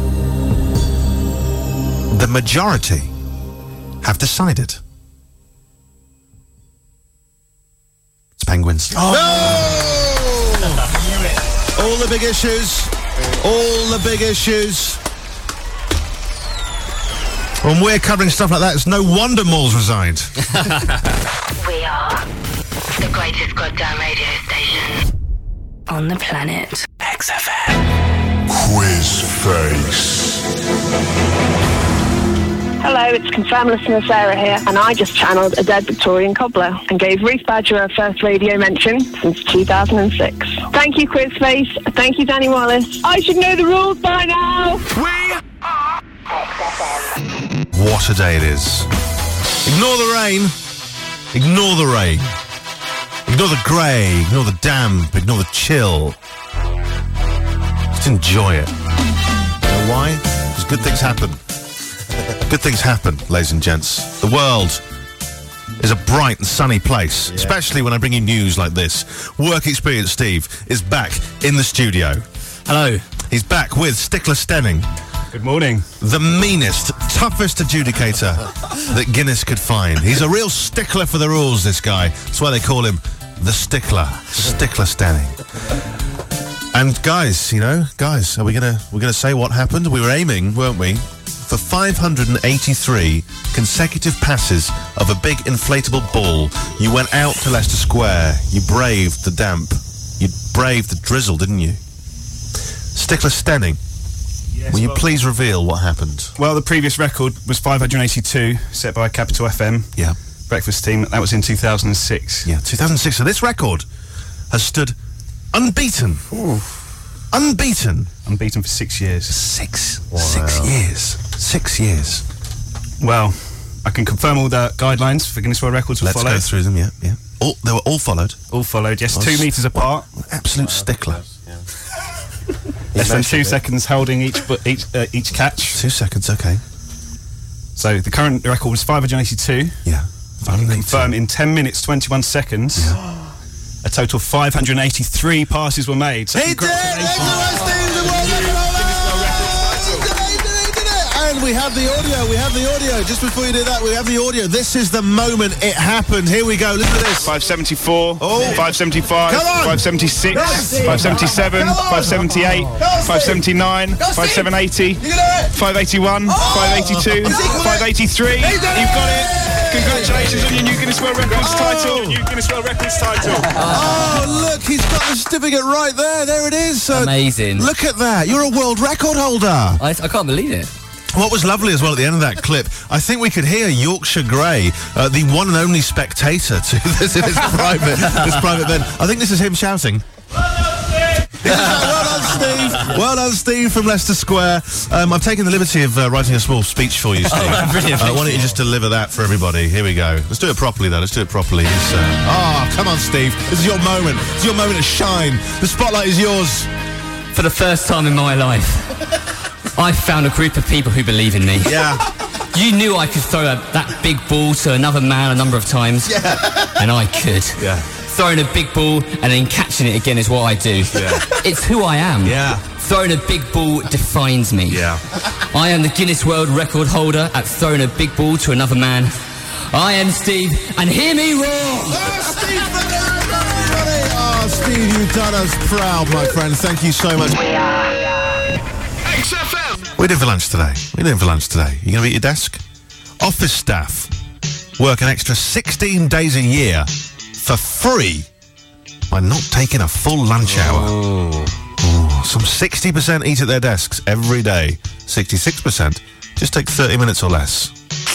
the majority have decided it's penguins. All the big issues. All the big issues. When we're covering stuff like that, it's no wonder Moles resigned. We are the greatest goddamn radio station on the planet. XFM. Quiz Face. Hello, it's confirmed listener Sarah here, and I just channeled a dead Victorian cobbler and gave Ruth Badger her first radio mention since 2006. Thank you, Quizface. Thank you, Danny Wallace. I should know the rules by now. We are XFM. What a day it is. Ignore the rain. Ignore the rain. Ignore the grey. Ignore the damp. Ignore the chill. Just enjoy it. You know why? Because good things happen. Good things happen, ladies and gents. The world is a bright and sunny place, especially when I bring you news like this. Work Experience Steve is back in the studio. Hello. He's back with Stickler Stenning. Good morning. The meanest, toughest adjudicator that Guinness could find. He's a real stickler for the rules, this guy. That's why they call him the Stickler. Stickler Stenning. And guys, are we're gonna say what happened? We were aiming, weren't we, for 583 consecutive passes of a big inflatable ball. You went out to Leicester Square. You braved the damp. You braved the drizzle, didn't you? Stickler Stenning, will you please reveal what happened? Well, the previous record was 582, set by Capital FM. Yeah. Breakfast team. That was in 2006. Yeah, 2006. So this record has stood unbeaten. Ooh. Unbeaten for 6 years. 6 years. 6 years. Well, I can confirm all the guidelines for Guinness World Records were Let's followed. go through them, yeah. They were all followed? All followed, yes. 2 metres apart. Absolute stickler. Less than 2 seconds holding each catch. 2 seconds, okay. So the current record was 582. Yeah. I can confirm in 10 minutes, 21 seconds. Yeah. A total of 583 passes were made. So he did! And we have the audio. Just before you do that, we have the audio. This is the moment it happened. Here we go. Listen to this. 574, 575, Come on. 576, 577, 578, 579, 5780, 581, 582, 583. You've got it. Congratulations on your new Guinness World Records title. Oh, look, he's got the certificate right there. There it is. Amazing. Look at that. You're a world record holder. I can't believe it. What was lovely as well at the end of that clip, I think we could hear Yorkshire Grey, the one and only spectator to this private event. I think this is him shouting. Well done, Steve. Well done, Steve from Leicester Square. I've taken the liberty of writing a small speech for you, Steve. Brilliant. Why don't you just deliver that for everybody? Here we go. Let's do it properly, though. Let's do it properly. Come on, Steve. This is your moment. It's your moment to shine. The spotlight is yours. For the first time in my life, I've found a group of people who believe in me. Yeah. You knew I could throw that big ball to another man a number of times. Yeah. And I could. Yeah. Throwing a big ball and then catching it again is what I do. Yeah. It's who I am. Yeah. Throwing a big ball defines me. Yeah. I am the Guinness World Record holder at throwing a big ball to another man. I am Steve, and hear me roar! Oh, Steve, you've done us proud, my friend. Thank you so much. XFM. We're doing for lunch today. You going to be at your desk? Office staff work an extra 16 days a year for free by not taking a full lunch hour. Some 60% eat at their desks every day. 66% just take 30 minutes or less.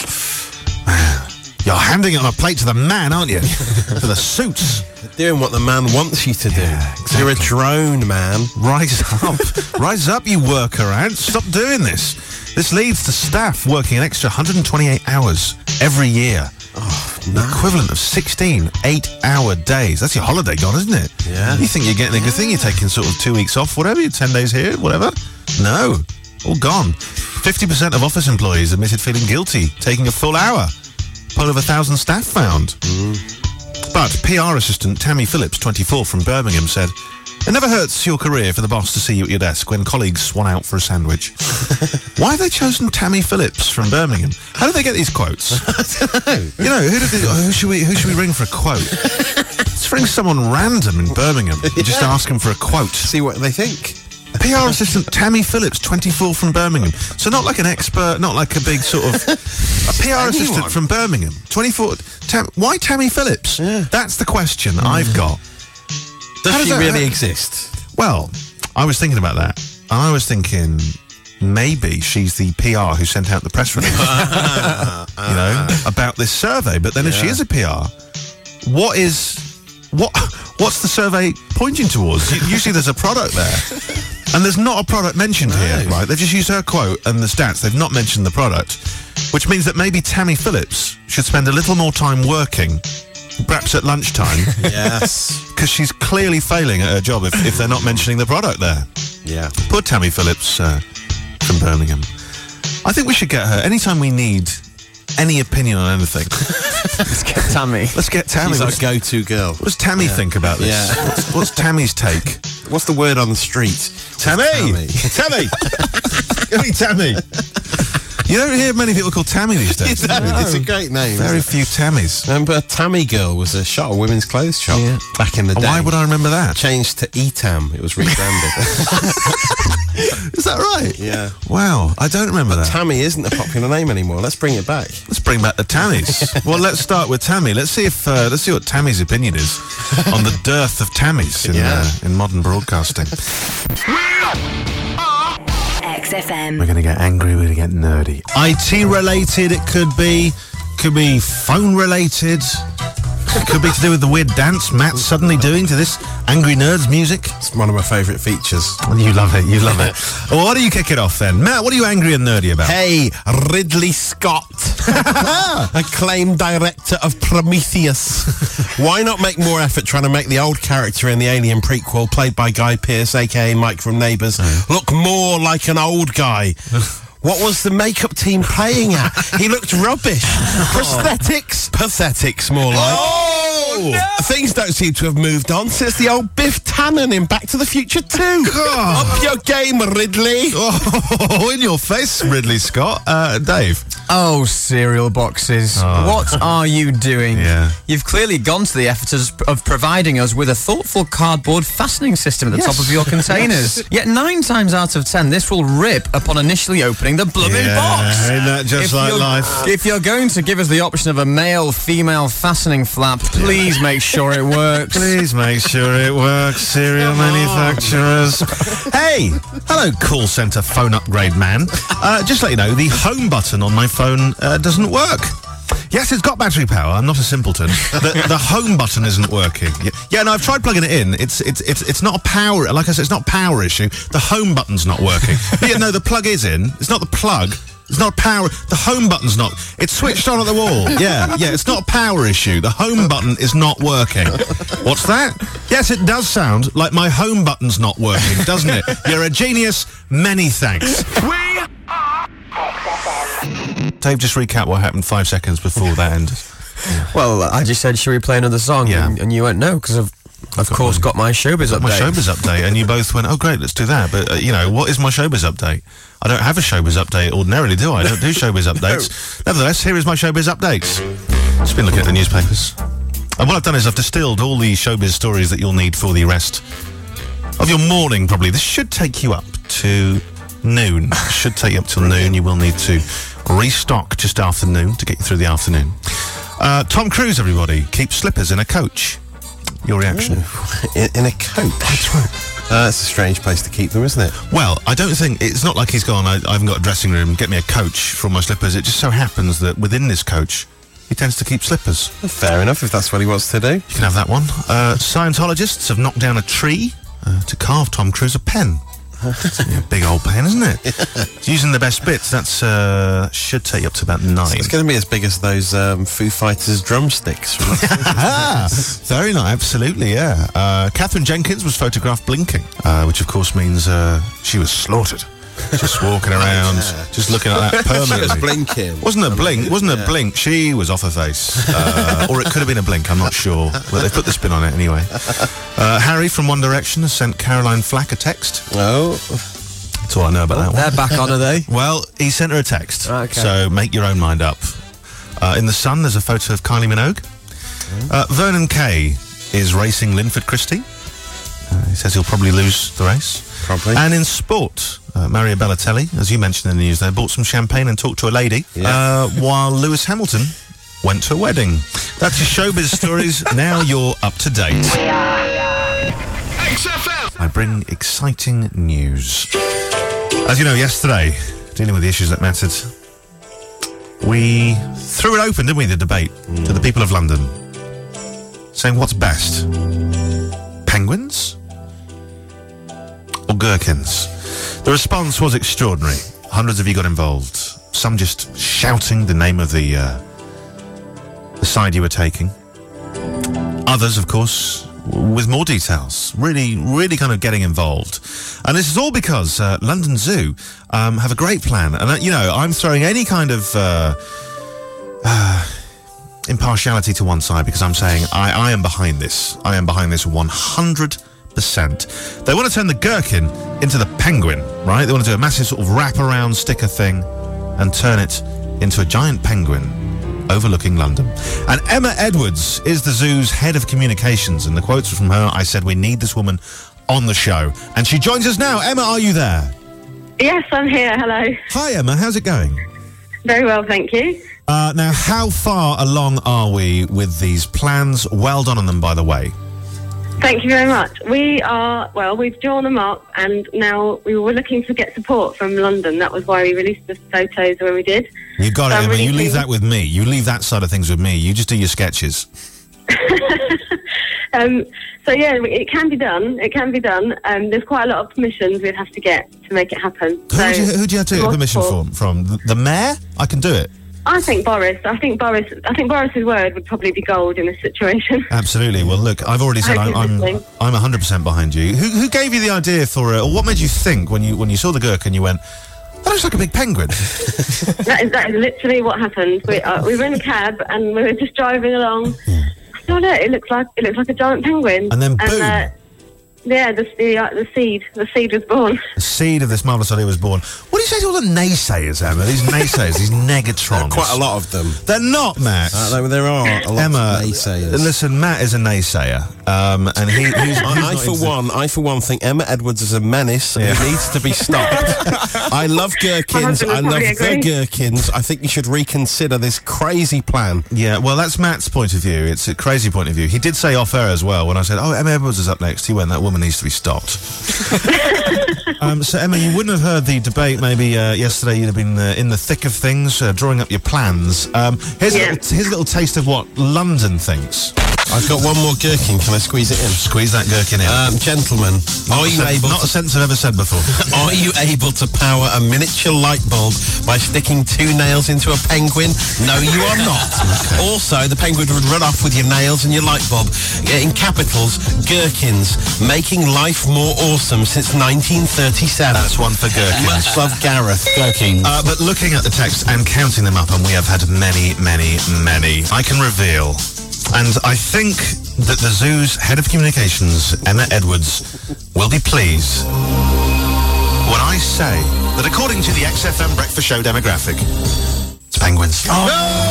Man, you're handing it on a plate to the man, aren't you? For the suits. Doing what the man wants you to do. Exactly. You're a drone, man. Rise up. Rise up, you worker ants. Stop doing this. This leads to staff working an extra 128 hours every year. The equivalent of 16 8-hour days. That's your holiday gone, isn't it? Yeah. You think you're getting a good thing? You're taking sort of 2 weeks off, whatever. You're 10 days here, whatever. No. All gone. 50% of office employees admitted feeling guilty taking a full hour. Poll of 1,000 staff found. But PR assistant Tammy Phillips, 24, from Birmingham, said, "It never hurts your career for the boss to see you at your desk when colleagues swan out for a sandwich." Why have they chosen Tammy Phillips from Birmingham? How did they get these quotes? I don't know. You know, who should we ring for a quote? Let's ring someone random in Birmingham and just ask them for a quote. See what they think. PR assistant Tammy Phillips, 24, from Birmingham. So not like an expert, not like a big sort of... A PR assistant from Birmingham, 24... why Tammy Phillips? Yeah. That's the question I've got. Does she really exist? Well, I was thinking about that. And I was thinking maybe she's the PR who sent out the press release, you know, about this survey. But then if she is a PR, what's the survey pointing towards? Usually there's a product there. And there's not a product mentioned here, right? They've just used her quote and the stats. They've not mentioned the product, which means that maybe Tammy Phillips should spend a little more time working, perhaps at lunchtime. Yes. Because she's clearly failing at her job if they're not mentioning the product there. Yeah. Poor Tammy Phillips from Birmingham. I think we should get her anytime we need any opinion on anything. Let's get Tammy. Let's get Tammy. She's our go-to girl. What does Tammy think about this? Yeah. What's Tammy's take? What's the word on the street? Tammy! Tammy! Give me Tammy! You don't hear many people called Tammy these days. It's a great name. Very few Tammys. Remember, Tammy Girl was a shop, a women's clothes shop back in the day. Why would I remember that? Changed to Etam. It was rebranded. Is that right? Yeah. Wow, I don't remember that. Tammy isn't a popular name anymore. Let's bring it back. Let's bring back the Tammys. Well, let's start with Tammy. Let's see what Tammy's opinion is on the dearth of Tammys in modern broadcasting. XFM. We're going to get angry, we're going to get nerdy. IT related, it could be phone related. It could be to do with the weird dance Matt's suddenly doing to this Angry Nerds music. It's one of my favourite features. You love it, you love it. Well, why do you kick it off then? Matt, what are you angry and nerdy about? Hey, Ridley Scott, acclaimed director of Prometheus. Why not make more effort trying to make the old character in the Alien prequel, played by Guy Pearce, a.k.a. Mike from Neighbours, look more like an old guy? What was the makeup team playing at? He looked rubbish. Prosthetics? Pathetics, more like. Oh! No! Things don't seem to have moved on since the old Biff Tannen in Back to the Future 2. Up your game, Ridley. Oh, in your face, Ridley Scott. Dave. Oh, cereal boxes. What are you doing? Yeah. You've clearly gone to the effort of providing us with a thoughtful cardboard fastening system at the top of your containers. Yet 9 times out of 10, this will rip upon initially opening the blooming box. Ain't that just like life? If you're going to give us the option of a male-female fastening flap, please make sure it works. Please make sure it works, cereal manufacturers. Hey, hello, call centre phone upgrade man. Just to let you know, the home button on my phone doesn't work. Yes, it's got battery power. I'm not a simpleton. The home button isn't working. Yeah, no, I've tried plugging it in. It's not a power. Like I said, it's not a power issue. The home button's not working. But yeah, no, the plug is in. It's not the plug. It's not power. The home button's not. It's switched on at the wall. Yeah. It's not a power issue. The home button is not working. What's that? Yes, it does sound like my home button's not working, doesn't it? You're a genius. Many thanks. Dave, just recap what happened 5 seconds before that ended. Well, I just said, should we play another song? Yeah. And you went, no, because I've, of course, got my showbiz update. My showbiz update, and you both went, oh, great, let's do that. But, what is my showbiz update? I don't have a showbiz update ordinarily, do I? I don't do showbiz updates. No. Nevertheless, here is my showbiz updates. Just been looking at the newspapers. And what I've done is I've distilled all the showbiz stories that you'll need for the rest of your morning, probably. This should take you up to noon. Should take you up till noon. You will need to restock just after noon to get you through the afternoon. Tom Cruise, everybody, keeps slippers in a coach. Your reaction? In a coach? That's right. That's a strange place to keep them, isn't it? Well, I don't think... It's not like he's gone, I haven't got a dressing room, get me a coach for my slippers. It just so happens that within this coach, he tends to keep slippers. Fair enough, if that's what he wants to do. You can have that one. Scientologists have knocked down a tree to carve Tom Cruise a pen. It's a big old pen, isn't it? It's using the best bits. That's should take you up to about 9. So it's going to be as big as those Foo Fighters drumsticks. Very nice, absolutely, yeah. Catherine Jenkins was photographed blinking, which of course means she was slaughtered. Just walking around, just looking at that permanently. She was blinking. Wasn't a blink. She was off her face. Or it could have been a blink, I'm not sure. But they put the spin on it anyway. Harry from One Direction has sent Caroline Flack a text. Oh. That's all I know about that one. They're back on, are they? Well, he sent her a text. Okay. So make your own mind up. In The Sun, there's a photo of Kylie Minogue. Vernon Kay is racing Linford Christie. He says he'll probably lose the race. Probably. And in sport, Mario Balotelli, as you mentioned in the news there, bought some champagne and talked to a lady, while Lewis Hamilton went to a wedding. That's your showbiz stories. Now you're up to date. XFM. I bring exciting news. As you know, yesterday, dealing with the issues that mattered, we threw it open, didn't we, the debate, to the people of London, saying what's best, penguins or gherkins? The response was extraordinary. Hundreds of you got involved. Some just shouting the name of the side you were taking. Others, of course, with more details. Really kind of getting involved. And this is all because London Zoo have a great plan. And, I'm throwing any kind of impartiality to one side because I'm saying I am behind this. I am behind this 100%. They want to turn the gherkin into the penguin, right? They want to do a massive sort of wrap-around sticker thing and turn it into a giant penguin overlooking London. And Emma Edwards is the zoo's head of communications, and the quotes from her, I said we need this woman on the show. And she joins us now. Emma, are you there? Yes, I'm here. Hello. Hi, Emma. How's it going? Very well, thank you. Now, how far along are we with these plans? Well done on them, by the way. Thank you very much. We've drawn them up, and now we were looking to get support from London. That was why we released the photos when we did. You got it, Emma. You leave that with me. You leave that side of things with me. You just do your sketches. It can be done. It can be done. There's quite a lot of permissions we'd have to get to make it happen. Who do you have to get permission from? The mayor? I can do it. I think Boris's word would probably be gold in this situation. Absolutely. Well, look, I've already said I'm 100% behind you. Who gave you the idea for it, or what made you think when you saw the gherkin, you went, that looks like a big penguin? that is literally what happened. We were in a cab and we were just driving along. I thought, it looks like a giant penguin. And then boom. The seed was born. The seed of this marvellous idea was born. What do you say to all the naysayers, Emma? These naysayers, these negatrons. Quite a lot of them. They're not, Matt. There are a lot Emma, of naysayers. Listen, Matt is a naysayer. And he's I for one think Emma Edwards is a menace who needs to be stopped. I love gherkins. I love the gherkins. I think you should reconsider this crazy plan. Yeah, well, that's Matt's point of view. It's a crazy point of view. He did say off air as well when I said, Emma Edwards is up next. He went, that woman needs to be stopped. So, Emma, you wouldn't have heard the debate maybe yesterday. You'd have been in the thick of things, drawing up your plans. Here's a little taste of what London thinks. I've got one more gherkin. Can I squeeze it in? Squeeze that gherkin in. Gentlemen, are you able... Not a sentence I've ever said before. Are you able to power a miniature light bulb by sticking 2 nails into a penguin? No, you are not. Okay. Also, the penguin would run off with your nails and your light bulb. In capitals, gherkins, making life more awesome since 1937. That's one for gherkins. Much love, Gareth. Gherkins. But looking at the text and counting them up, and we have had many, many, many, I can reveal... And I think that the zoo's head of communications, Emma Edwards, will be pleased when I say that according to the XFM Breakfast Show demographic, it's penguins. Oh.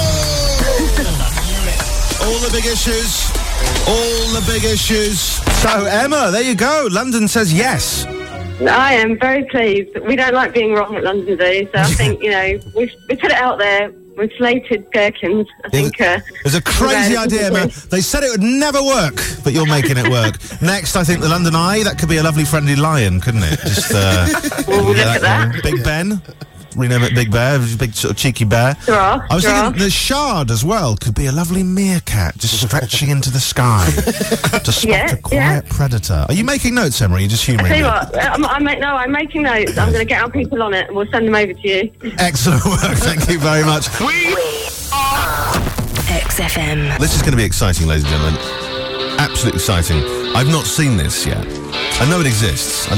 No! All the big issues. All the big issues. So, Emma, there you go. London says yes. I am very pleased. We don't like being wrong at London Zoo, so I think, we put it out there. We've slated gherkins, I think. It's a crazy idea, man. They said it would never work, but you're making it work. Next, I think the London Eye. That could be a lovely friendly lion, couldn't it? Just look at that. Big Ben. Rename it Big Bear, big sort of cheeky bear. I was thinking the Shard as well could be a lovely meerkat just stretching into the sky to spot a quiet predator. Are you making notes, Emma, or are you just humouring me? I tell you what, I'm making notes. I'm going to get our people on it and we'll send them over to you. Excellent work, thank you very much. We are XFM. This is going to be exciting, ladies and gentlemen. Absolutely exciting. I've not seen this yet. I know it exists.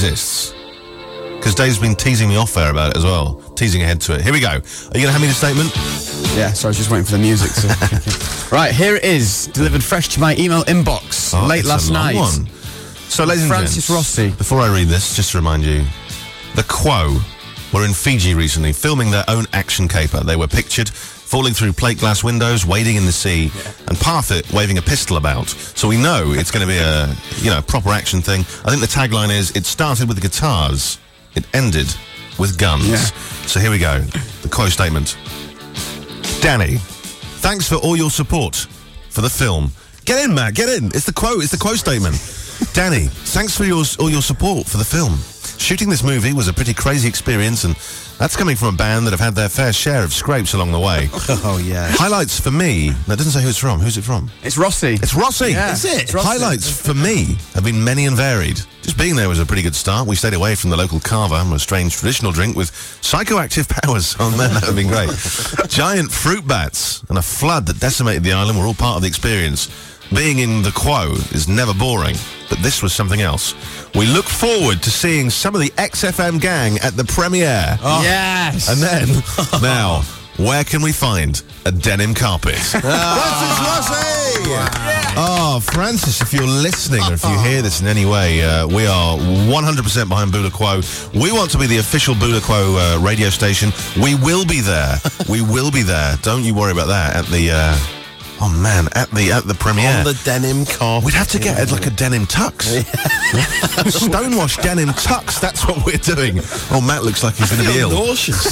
Because Dave's been teasing me off air about it as well. Teasing ahead to it. Here we go. Are you going to hand me the statement? Yeah, sorry, I was just waiting for the music. So. Right, here it is. Delivered fresh to my email inbox late last night. One. So, ladies and Francis Rossi. Before I read this, just to remind you, the Quo were in Fiji recently, filming their own action caper. They were pictured falling through plate glass windows, wading in the sea, and Parfit waving a pistol about. So we know it's going to be a proper action thing. I think the tagline is, it started with the guitars, it ended with guns. Yeah. So here we go. The Quo statement. Danny, thanks for all your support for the film. Get in, Matt, get in. It's the Quo statement. Danny, thanks for all your support for the film. Shooting this movie was a pretty crazy experience, and that's coming from a band that have had their fair share of scrapes along the way. Oh, yeah. Highlights for me... That doesn't say who it's from. Who's it from? It's Rossi. It's Rossi. Yeah. That's it. It's Rossi. Highlights for me have been many and varied. Just being there was a pretty good start. We stayed away from the local kava, a strange traditional drink with psychoactive powers. Oh, man, that would have been great. Giant fruit bats and a flood that decimated the island were all part of the experience. Being in the Quo is never boring, but this was something else. We look forward to seeing some of the XFM gang at the premiere. Oh. Yes! And then, now, where can we find a denim carpet? Francis Rossi! Yeah. Oh, Francis, if you're listening or if you hear this in any way, we are 100% behind Bula Quo. We want to be the official Bula Quo radio station. We will be there. We will be there. Don't you worry about that at the... Oh man, at the premiere. On the denim carpet. We'd have to get like a denim tux. Stonewashed denim tux, that's what we're doing. Oh, Matt looks like he's going to be ill. Nauseous.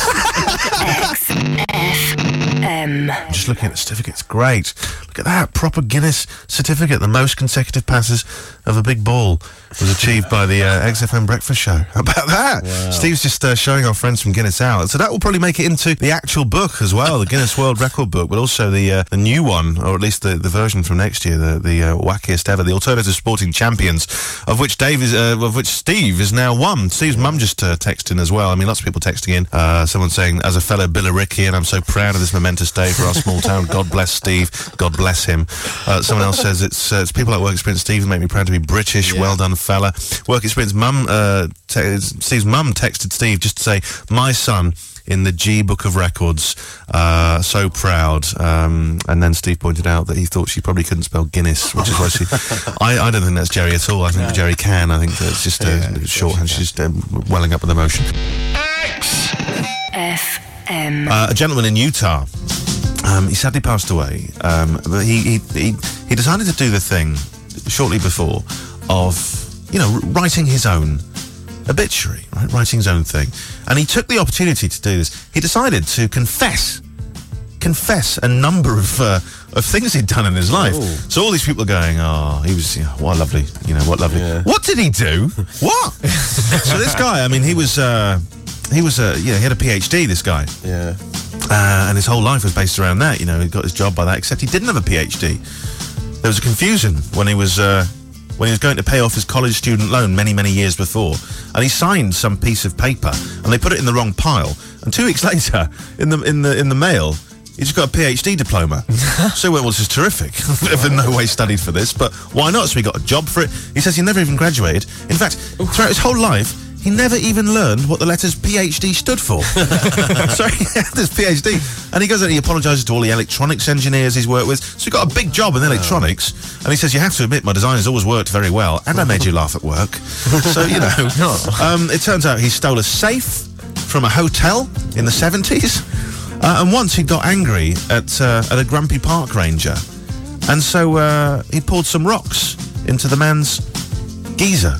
XFM. Just looking at the certificate, it's great. Look at that, proper Guinness certificate. The most consecutive passes of a big ball was achieved by the XFM Breakfast Show. How about that? Wow. Steve's just showing our friends from Guinness out. So that will probably make it into the actual book as well, the Guinness World Record book, but also the new one, or at least the version from next year, the wackiest ever, the Alternative Sporting Champions, of which Steve is now one. Steve's mum just texted in as well. I mean, lots of people texting in. Someone saying, as a fellow Billericay, I'm so proud of this momentous day for our small town. God bless Steve. God bless him. Someone else says it's people like Work Experience Steve that make me proud to be British. Yeah. Well done, fella. Work Experience mum, Steve's mum texted Steve just to say, my son in the G Book of Records, so proud. And then Steve pointed out that he thought she probably couldn't spell Guinness, which is why she... I don't think that's Jerry at all. I think Jerry can. I think that's just shorthand. She's welling up with emotion. XFM. A gentleman in Utah, he sadly passed away, but he decided to do the thing shortly before of, writing his own obituary, right? Writing his own thing. And he took the opportunity to do this. He decided to confess a number of of things he'd done in his life. So all these people are going, oh, he was, what a lovely, what lovely. Yeah. What did he do? What? So this guy, I mean, he had a PhD, this guy. Yeah. And his whole life was based around that, he got his job by that, except he didn't have a PhD. There was a confusion when he was going to pay off his college student loan many, many years before, and he signed some piece of paper, and they put it in the wrong pile. And 2 weeks later, in the mail, he just got a PhD diploma. So he went, well, this is terrific. I've in no way studied for this, but why not? So he got a job for it. He says he never even graduated. In fact, throughout his whole life, he never even learned what the letters PhD stood for. So he had this PhD, and he goes and he apologises to all the electronics engineers he's worked with. So he got a big job in electronics, and he says, you have to admit, my design has always worked very well, and I made you laugh at work. So, it turns out he stole a safe from a hotel in the 70s, and once he got angry at a grumpy park ranger, and so he poured some rocks into the man's geyser.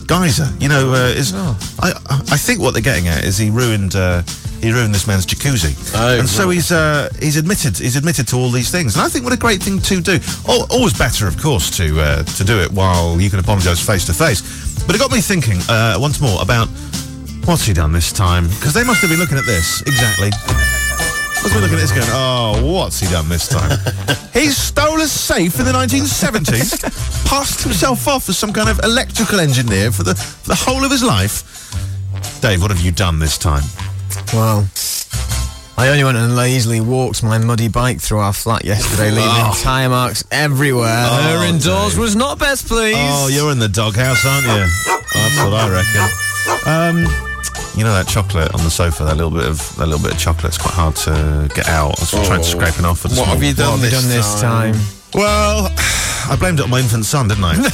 I think what they're getting at is he ruined this man's jacuzzi, and so he's admitted to all these things. And I think what a great thing to do. Always better, of course, to do it while you can apologise face to face. But it got me thinking once more about what's he done this time, because they must have been looking at this exactly. Must be looking at this going, oh, what's he done this time? He stole a safe in the 1970s, passed himself off as some kind of electrical engineer for the whole of his life. Dave, what have you done this time? Well, I only went and lazily walked my muddy bike through our flat yesterday, leaving tyre marks everywhere. Her indoors was not best pleased. Oh, you're in the doghouse, aren't you? That's what I reckon. That chocolate on the sofa, that little bit of chocolate, it's quite hard to get out. I was trying to scrape it off. What have you done this time? Well, I blamed it on my infant son, didn't I?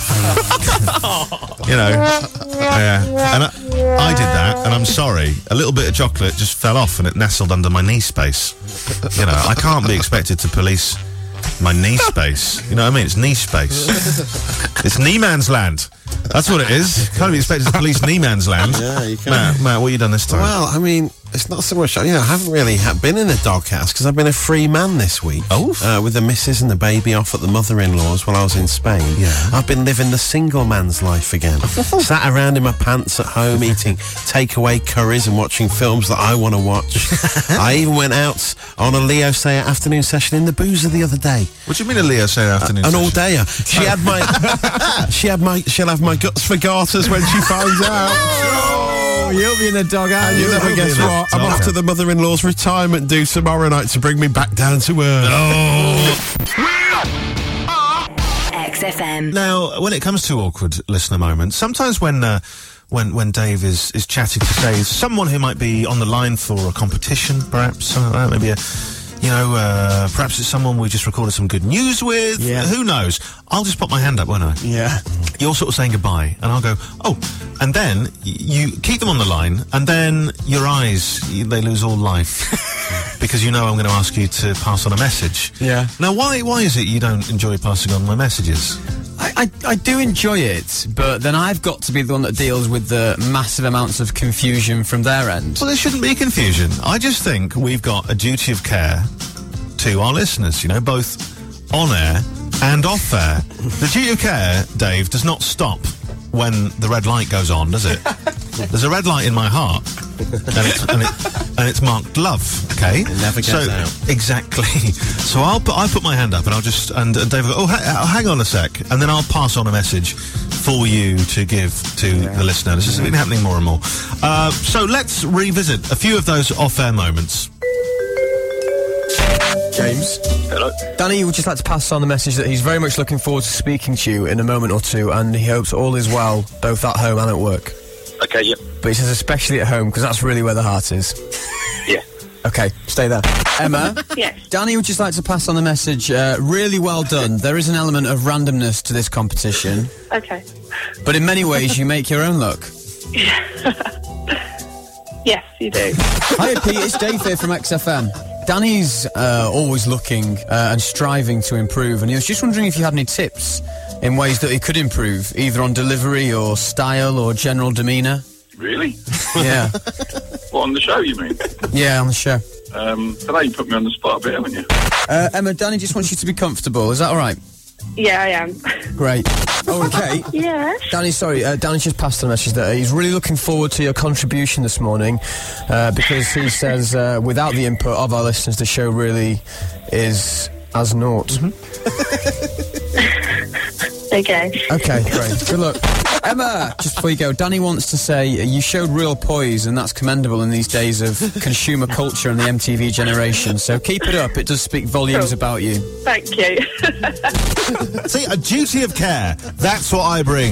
Yeah. And I did that, and I'm sorry. A little bit of chocolate just fell off, and it nestled under my knee space. I can't be expected to police my knee space. You know what I mean? It's knee space. It's knee man's land. That's what it is. Can't be expected to police knee man's land. Yeah, you can. Matt, what have you done this time? Well, I mean, it's not so much. I haven't really been in a doghouse because I've been a free man this week. Oh, with the missus and the baby off at the mother-in-law's while I was in Spain. Yeah, I've been living the single man's life again. Sat around in my pants at home eating takeaway curries and watching films that I want to watch. I even went out on a Leo Sayer afternoon session in the Boozer the other day. What do you mean a Leo Sayer afternoon session? An all-dayer. She'll have my guts for garters when she finds out. Oh, you'll be in the doghouse. You never guess what? I'm off to the mother-in-law's retirement due tomorrow night to bring me back down to earth. XFM. Now, when it comes to awkward listener moments, sometimes when Dave is chatting to, say, someone who might be on the line for a competition, perhaps, something like that, maybe perhaps it's someone we just recorded some good news with. Yeah. Who knows? I'll just pop my hand up, won't I? Yeah. You're sort of saying goodbye, and I'll go, oh, and then you keep them on the line, and then your eyes, they lose all life. Because I'm going to ask you to pass on a message. Yeah. Now, why is it you don't enjoy passing on my messages? I do enjoy it, but then I've got to be the one that deals with the massive amounts of confusion from their end. Well, there shouldn't be confusion. I just think we've got a duty of care to our listeners, both on air and off air. The duty of care, Dave, does not stop when the red light goes on, does it? There's a red light in my heart, and it's marked love. Okay, it never gets out. Exactly. So I put my hand up, and I'll just and Dave will go, hang on a sec, and then I'll pass on a message for you to give to the listener. This has been happening more and more. So let's revisit a few of those off-air moments. James. Hello. Danny would just like to pass on the message that he's very much looking forward to speaking to you in a moment or two, and he hopes all is well, both at home and at work. Okay, yep. But he says especially at home, because that's really where the heart is. Yeah. Okay, stay there. Emma? Yes. Danny would just like to pass on the message, really well done. There is an element of randomness to this competition. Okay. But in many ways, you make your own luck. Yes, you do. Hiya, Pete, it's Dave here from XFM. Danny's always looking and striving to improve, and he was just wondering if you had any tips in ways that he could improve, either on delivery or style or general demeanour. Really? Yeah. What, on the show, you mean? Yeah, on the show. Today you put me on the spot a bit, haven't you? Emma, Danny just wants you to be comfortable. Is that all right? Yeah, I am. Great. Oh, okay. Yes. Danny, sorry, Danny's just passed on a message that he's really looking forward to your contribution this morning because he says without the input of our listeners, the show really is as naught. Okay. Okay, great. Good luck. Emma, just before you go, Danny wants to say you showed real poise, and that's commendable in these days of consumer culture and the MTV generation. So keep it up. It does speak volumes about you. Thank you. See, a duty of care. That's what I bring.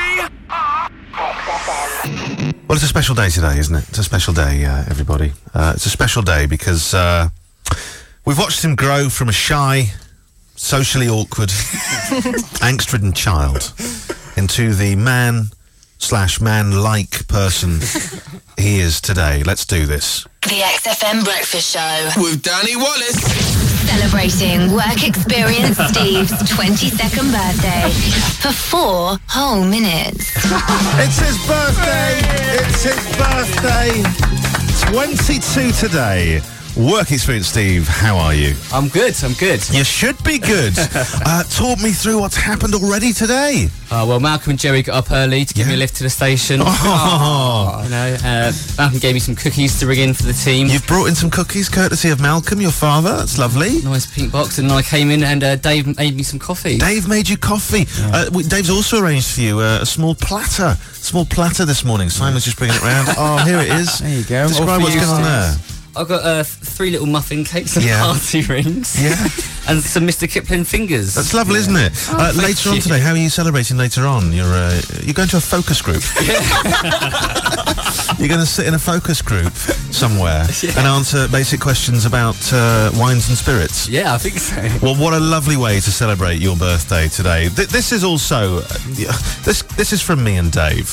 Well, it's a special day today, isn't it? It's a special day, everybody. It's a special day because we've watched him grow from a shy, socially awkward, angst-ridden child into the man/man-like person he is today. Let's do this. The XFM Breakfast Show. With Danny Wallace. Celebrating work experience Steve's 22nd birthday for 4 whole minutes. It's his birthday! It's his birthday! 22 today. Work experience, Steve. How are you? I'm good. You should be good. Talk me through what's happened already today. Well, Malcolm and Jerry got up early to give me a lift to the station. Malcolm gave me some cookies to bring in for the team. You've brought in some cookies courtesy of Malcolm, your father. That's lovely. Nice pink box. And then I came in and Dave made me some coffee. Dave made you coffee. Yeah. Dave's also arranged for you a small platter this morning. Simon's just bringing it round. Oh, here it is. There you go. Describe what's going on there. I've got 3 little muffin cakes and party rings. Yeah. And some Mr. Kipling fingers. That's lovely, isn't it? Later on today, how are you celebrating later on? You're going to a focus group. You're going to sit in a focus group somewhere and answer basic questions about wines and spirits. Yeah, I think so. Well, what a lovely way to celebrate your birthday today. This is also... this is from me and Dave.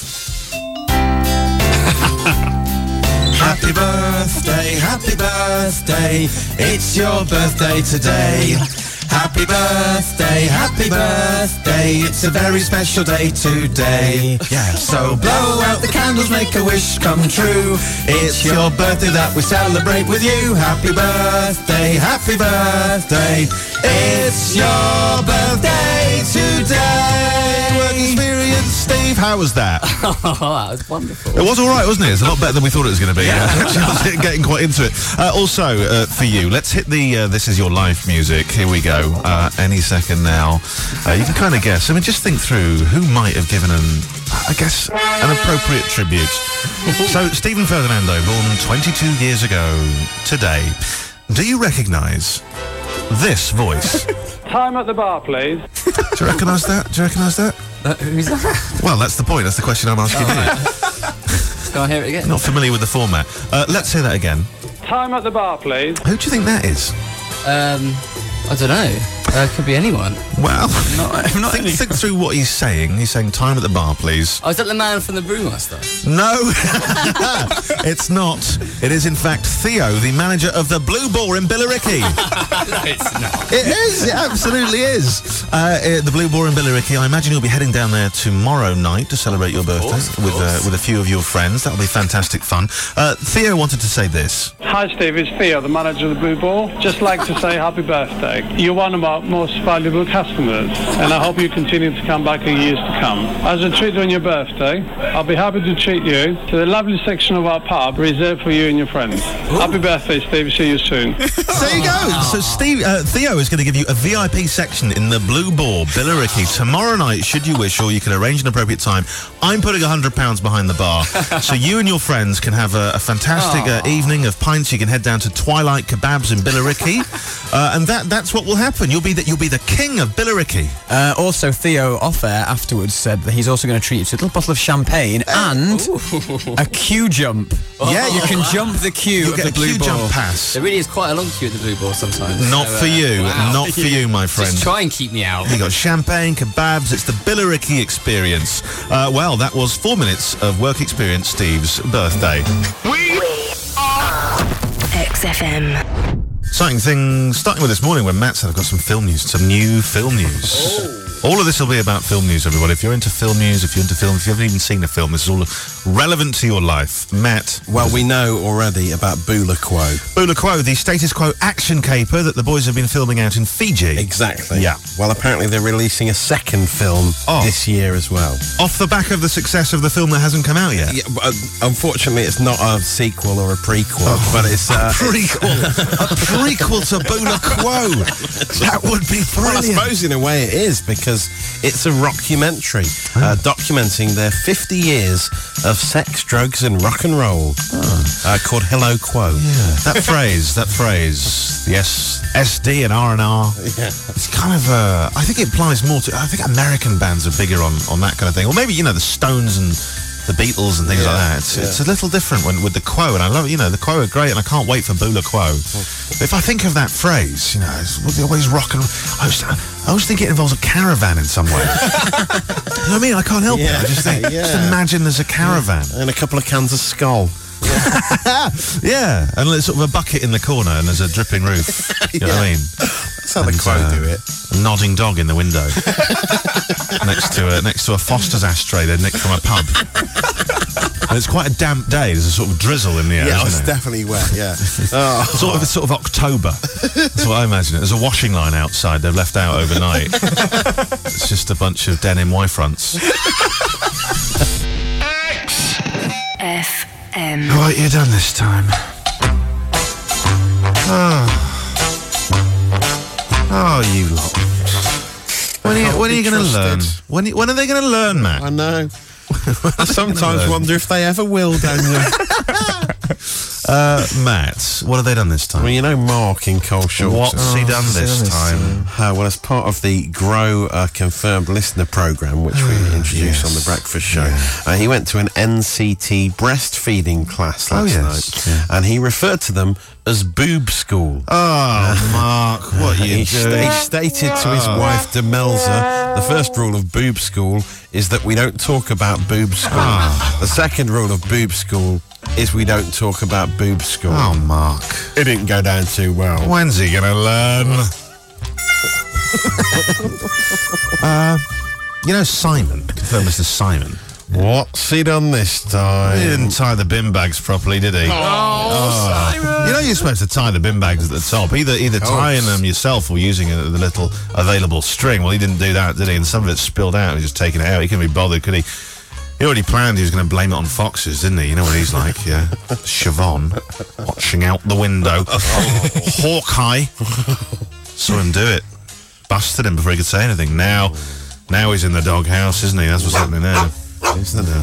Happy birthday, it's your birthday today. Happy birthday, it's a very special day today. Yeah. So blow out the candles, make a wish come true. It's your birthday that we celebrate with you. Happy birthday, it's your birthday today. Work experience, Steve, how was that? Oh, that was wonderful. It was all right, wasn't it? It's a lot better than we thought it was going to be. Actually, I was getting quite into it. Also, for you, let's hit the This Is Your Life music. Here we go. Any second now. You can kind of guess. I mean, just think through who might have given an appropriate tribute. So, Stephen Ferdinando, born 22 years ago today. Do you recognise this voice? Time at the bar, please. Do you recognise that? Who's that? Well, that's the point. That's the question I'm asking you. Can I hear it again? Not familiar with the format. Let's say that again. Time at the bar, please. Who do you think that is? I don't know. Could be anyone. Well, think through what he's saying. He's saying time at the bar, please. Oh, is that the man from the Brewmaster? No, it's not. It is, in fact, Theo, the manager of the Blue Boar in Billericay. It's not. It is. It absolutely is. The Blue Boar in Billericay. I imagine you'll be heading down there tomorrow night to celebrate your birthday with a few of your friends. That'll be fantastic fun. Theo wanted to say this. Hi, Steve. It's Theo, the manager of the Blue Ball. Just like to say happy birthday. You're one of our most valuable customers, and I hope you continue to come back in years to come. As a treat on your birthday, I'll be happy to treat you to the lovely section of our pub reserved for you and your friends. Ooh. Happy birthday, Steve. See you soon. There you go. So Theo is going to give you a VIP section in the Blue Boar, Billericay, tomorrow night, should you wish, or you can arrange an appropriate time. I'm putting £100 behind the bar, so you and your friends can have a fantastic evening of pints. You can head down to Twilight Kebabs in Billericay, and that's what will happen. You'll be the king of Billericay. Also, Theo, off air afterwards, said that he's also going to treat you to a little bottle of champagne and a queue jump. Yeah, you can jump the queue of the Blue Boar. Jump pass. There really is quite a long queue at the Blue Boar sometimes. Not for you. Wow. Not for you, my friend. Just try and keep me out. You got champagne, kebabs. It's the Billericay experience. Well, that was 4 minutes of work experience Steve's birthday. We are XFM. Exciting thing starting with this morning when Matt said I've got some film news, some new film news. All of this will be about film news, everybody. If you're into film news, if you haven't even seen a film, this is all relevant to your life. Matt. Well, we know already about Bula Quo. Bula Quo, the status quo action caper that the boys have been filming out in Fiji. Exactly. Yeah. Well, apparently they're releasing a second film this year as well. Off the back of the success of the film that hasn't come out yet? Yeah, unfortunately, it's not a sequel or a prequel, but it's a prequel. A prequel to Bula Quo. That would be brilliant. Well, I suppose in a way it is, because it's a rockumentary documenting their 50 years of sex, drugs and rock and roll called Hello Quo. Yeah. That phrase, yes, SD and R&R. Yeah. It's kind of, I think it applies more to, I think American bands are bigger on that kind of thing. Or maybe, the Stones and the Beatles and things like that. It's a little different with the Quo, and I love it. The Quo are great, and I can't wait for Bula Quo. If I think of that phrase, it's always rock and roll. I always think it involves a caravan in some way. You know what I mean? I can't help it. I just think, just imagine there's a caravan. And a couple of cans of Skull. Yeah, and there's sort of a bucket in the corner, and there's a dripping roof. You know what I mean? That's how the Quo do it. A nodding dog in the window. next to a Foster's ashtray they nicked from a pub. And it's quite a damp day. There's a sort of drizzle in the air. Yeah, isn't it's it? definitely wet. Yeah, It's sort of October. That's what I imagine it. There's a washing line outside they've left out overnight. It's just a bunch of denim Y-fronts. FM. What you done this time? Oh, you lot. When are you going to learn? When are they going to learn, Matt? I know. I sometimes wonder if they ever will, Daniel. Matt, what have they done this time? Well, Mark in Coleshill. What's he done this time? Well, as part of the Grow Confirmed Listener programme, which we introduced on The Breakfast Show, he went to an NCT breastfeeding class last night, and he referred to them as boob school. Oh, Mark, what you doing? He stated to his wife, Demelza, the first rule of boob school is that we don't talk about boob school. The second rule of boob school is we don't talk about boob school. Oh, Mark. It didn't go down too well. When's he going to learn? Simon. Confirm Mr. Simon. What's he done this time? He didn't tie the bin bags properly, did he? Simon! You're supposed to tie the bin bags at the top, either tying them yourself or using the little available string. Well, he didn't do that, did he? And some of it spilled out. He's just taking it out. He couldn't be bothered, could he? He already planned he was going to blame it on foxes, didn't he? You know what he's like, yeah. Siobhan, watching out the window. Hawkeye. Saw him do it. Busted him before he could say anything. Now he's in the doghouse, isn't he? That's what's happening now. Isn't it?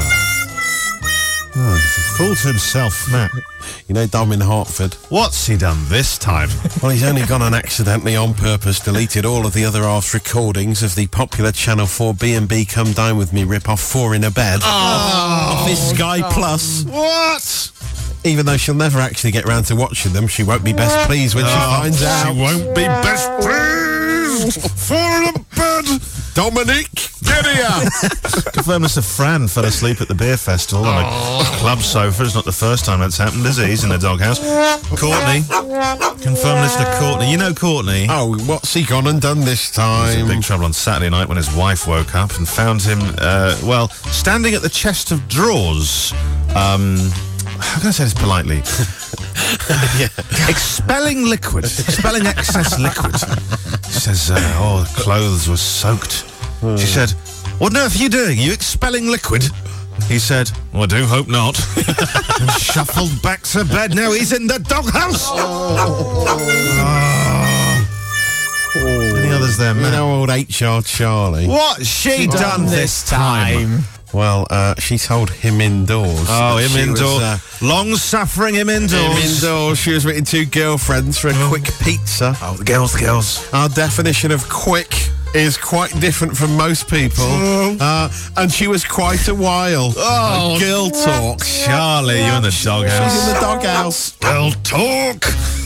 Fool to himself, Matt. Dom in Hartford. What's he done this time? Well, he's only gone and accidentally, on purpose, deleted all of the other arse recordings of the popular Channel 4 B&B Come Dine With Me rip-off 4 in a Bed off his Sky Plus. What? Even though she'll never actually get round to watching them, she won't be best pleased when she finds out. She won't be best pleased. 4 in a Bed. Dominic, get here! Confirm Mr. Fran fell asleep at the beer festival on a club sofa. It's not the first time that's happened, is it? He's in the doghouse. Courtney. Confirm Mr. Courtney. You know Courtney. Oh, what's he gone and done this time? He was in big trouble on Saturday night when his wife woke up and found him, standing at the chest of drawers. How can I say this politely? Expelling excess liquid. She says, the clothes were soaked. She said, what on earth are you doing? Are you expelling liquid? He said, well, I do hope not. And shuffled back to bed. Now he's in the doghouse. Any others there, man? Old HR Charlie. What's she done this time? Well, she told him indoors. Oh, him indoors. Long-suffering him indoors. Him indoors. She was meeting 2 girlfriends for a quick pizza. Oh, the girls. Our definition of quick is quite different from most people. And she was quite a while. Oh, girl talk. Charlie, you're in the doghouse. She's in the doghouse. Girl talk.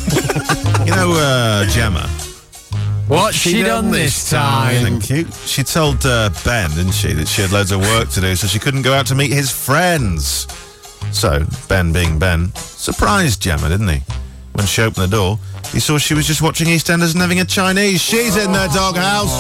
Gemma. What's she done this time? Thank you. She told Ben, didn't she, that she had loads of work to do, so she couldn't go out to meet his friends. So, Ben being Ben, surprised Gemma, didn't he? when she opened the door, he saw she was just watching EastEnders and having a Chinese. She's in the doghouse.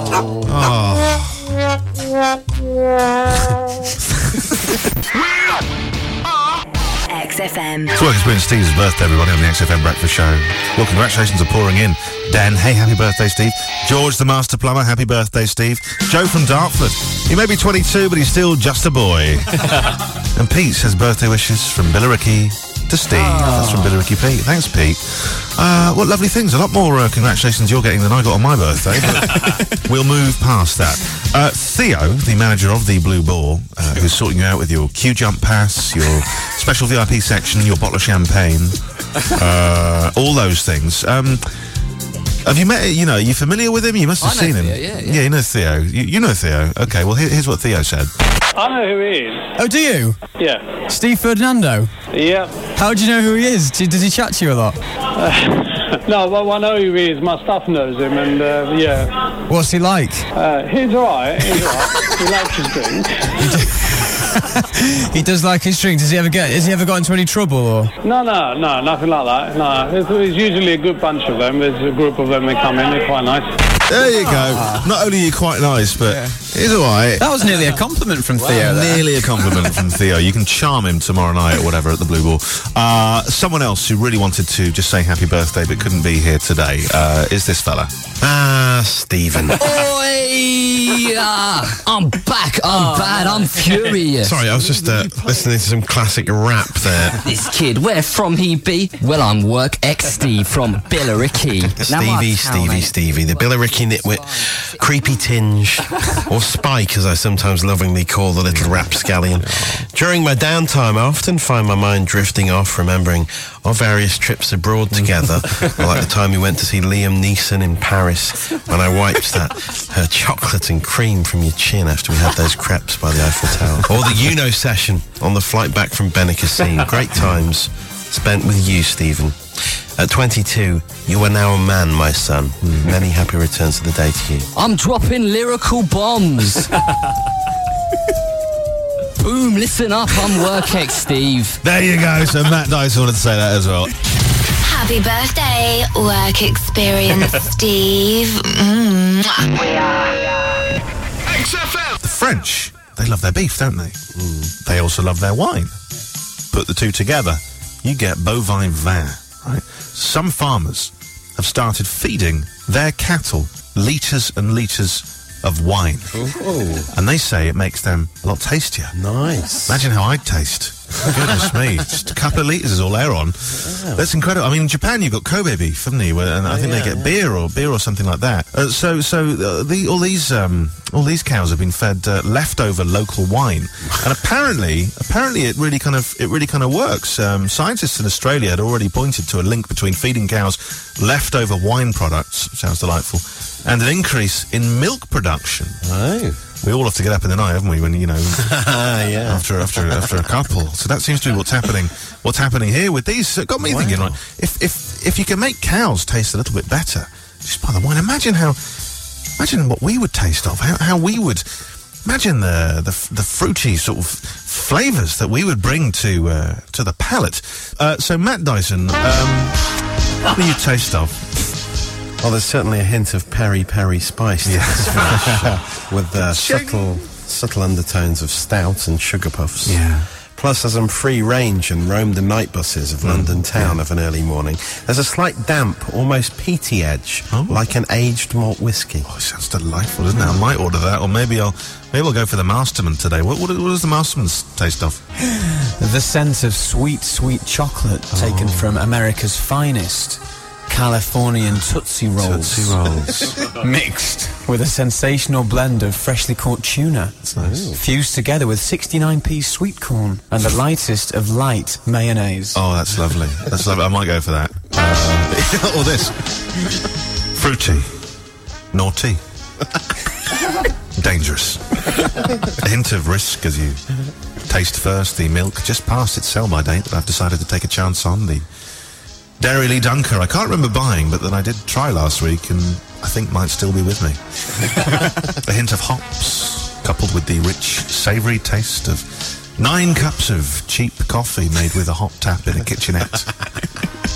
XFM. It's work. It's been Steve's birthday, everybody, on the XFM Breakfast Show. Well, congratulations are pouring in. Dan, hey, happy birthday, Steve. George, the master plumber, happy birthday, Steve. Joe from Dartford. He may be 22, but he's still just a boy. And Pete says birthday wishes from Billericay to Steve. That's from Billericay Pete. Thanks, Pete. What lovely things. A lot more congratulations you're getting than I got on my birthday, but we'll move past that. Theo, the manager of the Blue Ball, who's sorting you out with your queue jump pass, your special VIP section, your bottle of champagne, all those things. Have you met, are you familiar with him? You must have seen him. Theo, yeah. Yeah, you know Theo. You know Theo. Okay, well, here's what Theo said. I know who he is. Oh, do you? Yeah. Steve Ferdinando? Yeah. How do you know who he is? Does he chat to you a lot? No, well, I know who he is. My staff knows him, and yeah. What's he like? He's alright. He likes his drink. He does like his drink. Has he ever got into any trouble? Or? No, nothing like that. No, there's usually a good bunch of them. There's a group of them that come in. They're quite nice. There you go. Not only are you quite nice, but he's alright. That was nearly a compliment from Theo. Nearly a compliment from Theo. You can charm him tomorrow night or whatever at the Blue Ball. Someone else who really wanted to just say happy birthday but couldn't be here today is this fella. Stephen. Oi! I'm back. I'm bad. I'm furious. Sorry, I was just listening to some classic rap there. This kid, where from he be? Well, I'm Work X Steve from Billericay. Stevie, the Billericay nitwit, creepy tinge, or Spike, as I sometimes lovingly call the little rapscallion. During my downtime, I often find my mind drifting off, remembering our various trips abroad together, like the time we went to see Liam Neeson in Paris, when I wiped her chocolate and cream from your chin after we had those crepes by the Eiffel Tower. Or the session on the flight back from Benicassim. Great times spent with you, Stephen. At 22, you are now a man, my son. Many happy returns of the day to you. I'm dropping lyrical bombs. Boom, listen up, I'm Work X Steve. There you go. So Matt Dice wanted to say that as well. Happy birthday, work experience, Steve. We are XFM. The French, they love their beef, don't they? They also love their wine. Put the two together, you get bovine vin, right? Some farmers have started feeding their cattle litres and litres of wine. And they say it makes them a lot tastier. Nice. Imagine how I'd taste. Goodness me. Just a couple of litres is all they're on. Wow. That's incredible. I mean, in Japan you've got Kobe beef, haven't you? And I think they get beer or something like that. All these cows have been fed leftover local wine. And apparently it really kind of works. Scientists in Australia had already pointed to a link between feeding cows leftover wine products, sounds delightful, and an increase in milk production. Oh. We all have to get up in the night, haven't we? When after a couple. So that seems to be what's happening here with these. It got me thinking, like, if you can make cows taste a little bit better just by the wine, imagine what we would taste of. How we would imagine the fruity sort of flavours that we would bring to the palate. So Matt Dyson, what do you taste of? Well, there's certainly a hint of peri-peri spice to this finish, with subtle undertones of stout and sugar puffs. Yeah. Plus, as I'm free range and roam the night buses of London town of an early morning, there's a slight damp, almost peaty edge, like an aged malt whiskey. Oh, it sounds delightful, doesn't it? I might order that, or maybe I'll go for the Masterman today. What does the Masterman's taste of? The scent of sweet chocolate taken from America's finest Californian Tootsie Rolls. Mixed with a sensational blend of freshly caught tuna. That's nice. Fused together with 69p sweet corn and the lightest of light mayonnaise. Oh, that's lovely. That's lovely. I might go for that. Or this. Fruity. Naughty. Dangerous. A hint of risk as you taste first the milk just past its sell-by date that I've decided to take a chance on. The Dairy Lee Dunker, I can't remember buying, but that I did try last week and I think might still be with me. A hint of hops, coupled with the rich, savoury taste of 9 cups of cheap coffee made with a hot tap in a kitchenette.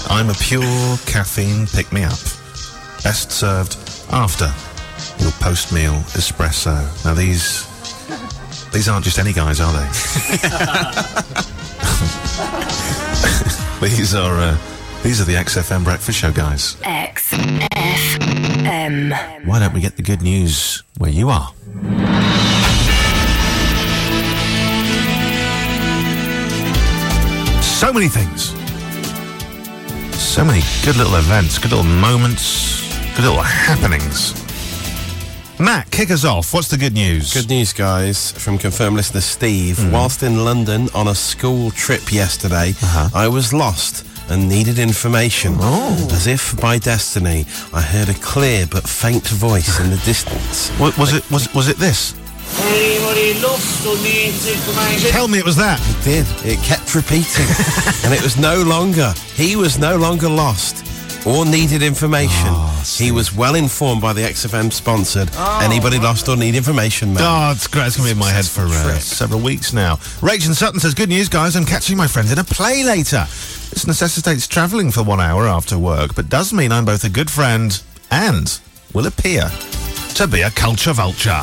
I'm a pure caffeine pick-me-up. Best served after your post-meal espresso. Now these aren't just any guys, are they? These are the XFM Breakfast Show guys. XFM. Why don't we get the good news where you are? So many things. So many good little events, good little moments, good little happenings. Matt, kick us off. What's the good news? Good news, guys, from confirmed listener Steve. Whilst in London on a school trip yesterday, I was lost and needed information. As if by destiny, I heard a clear but faint voice in the distance. Was it this? Anybody lost or needs information? Tell me it was that. It did. It kept repeating. And it was he was no longer lost or needed information. He was well informed by the XFM sponsored. Anybody lost or need information, man. Oh, it's great. It's going to be in my head for several weeks now. Rach in Sutton says, good news, guys. I'm catching my friends in a play later. This necessitates travelling for 1 hour after work, but does mean I'm both a good friend and will appear to be a culture vulture.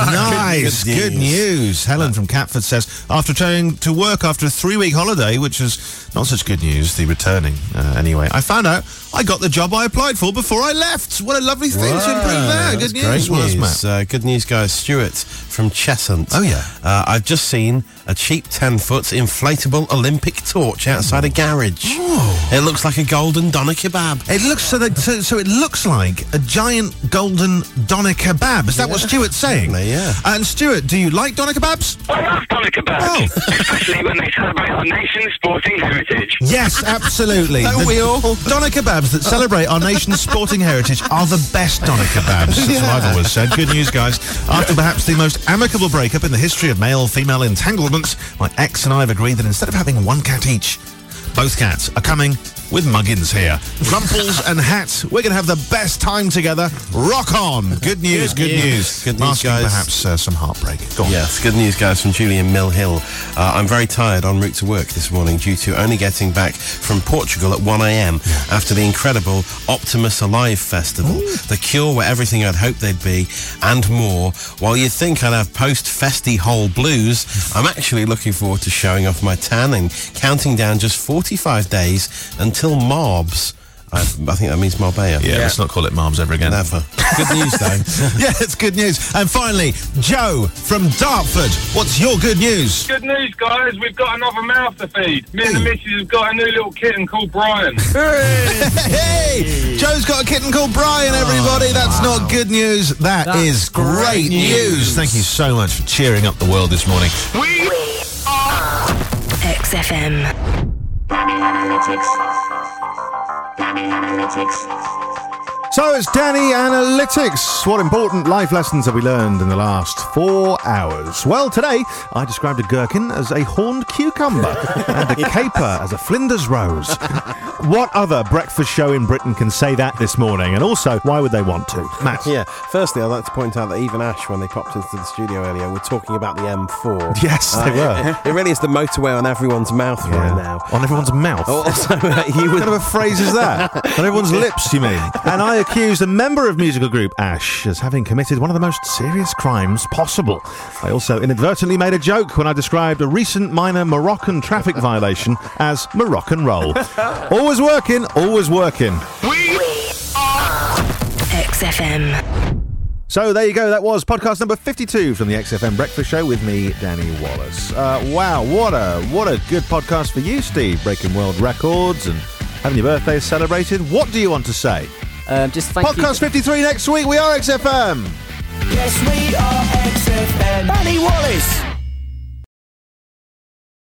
Nice. Good news. Helen from Catford says, after returning to work after a 3-week holiday, which is not such good news, the returning anyway, I found out I got the job I applied for before I left. What a lovely thing to improve there. Good news. Great news. Good news, guys. Stuart from Cheshunt. Oh, yeah. I've just seen a cheap 10-foot inflatable Olympic torch outside a garage. Oh. It looks like a golden doner kebab. It looks so it looks like a giant golden doner kebab. Is that what Stuart's saying? Yeah. And Stuart, do you like doner kebabs? I love doner kebabs, especially when they celebrate our nation's sporting heritage. Yes, absolutely. Don't we all? Doner kebabs that celebrate our nation's sporting heritage are the best doner kebabs. That's what I've always said. Good news, guys. After perhaps the most amicable breakup in the history of male-female entanglements, my ex and I have agreed that instead of having one cat each, both cats are coming with Muggins here. Rumples and Hat, we're going to have the best time together. Rock on. Good news, good news. Good news, guys. Perhaps some heartreak. Go on. Yes, good news, guys, from Julian Mill Hill. I'm very tired en route to work this morning due to only getting back from Portugal at 1 a.m. after the incredible Optimus Alive Festival. The Cure were everything I'd hoped they'd be, and more. While you'd think I'd have post-festy whole blues, I'm actually looking forward to showing off my tan and counting down just 45 days until Marbs. I think that means Marbella. Yeah, let's not call it Marbs ever again. Never. Good news, though. Yeah, it's good news. And finally, Joe from Dartford. What's your good news? Good news, guys. We've got another mouth to feed. Me and the missus have got a new little kitten called Brian. Hey! Joe's got a kitten called Brian, everybody. That's not good news. That is great news. Thank you so much for cheering up the world this morning. We are XFM. Danny Analytics. So it's Danny Analytics. What important life lessons have we learned in the last 4 hours? Well, today I described a gherkin as a horned cucumber and a caper as a Flinders rose. What other breakfast show in Britain can say that this morning? And also, why would they want to? Matt? Yeah, firstly, I'd like to point out that even Ash, when they popped into the studio earlier, were talking about the M4. Yes, they were. It really is the motorway on everyone's mouth right now. On everyone's mouth? Also, What kind of a phrase is that? On everyone's lips, you mean? And I accused a member of musical group Ash as having committed one of the most serious crimes possible. I also inadvertently made a joke when I described a recent minor Moroccan traffic violation as Moroccan roll. Always working, always working. We are XFM. So there you go, that was podcast number 52 from the XFM Breakfast Show with me, Danny Wallace. Wow, what a good podcast for you, Steve, breaking world records and having your birthday celebrated. What do you want to say? Just thank you. Podcast 53 next week, we are XFM. Yes, we are XFM. Danny Wallace.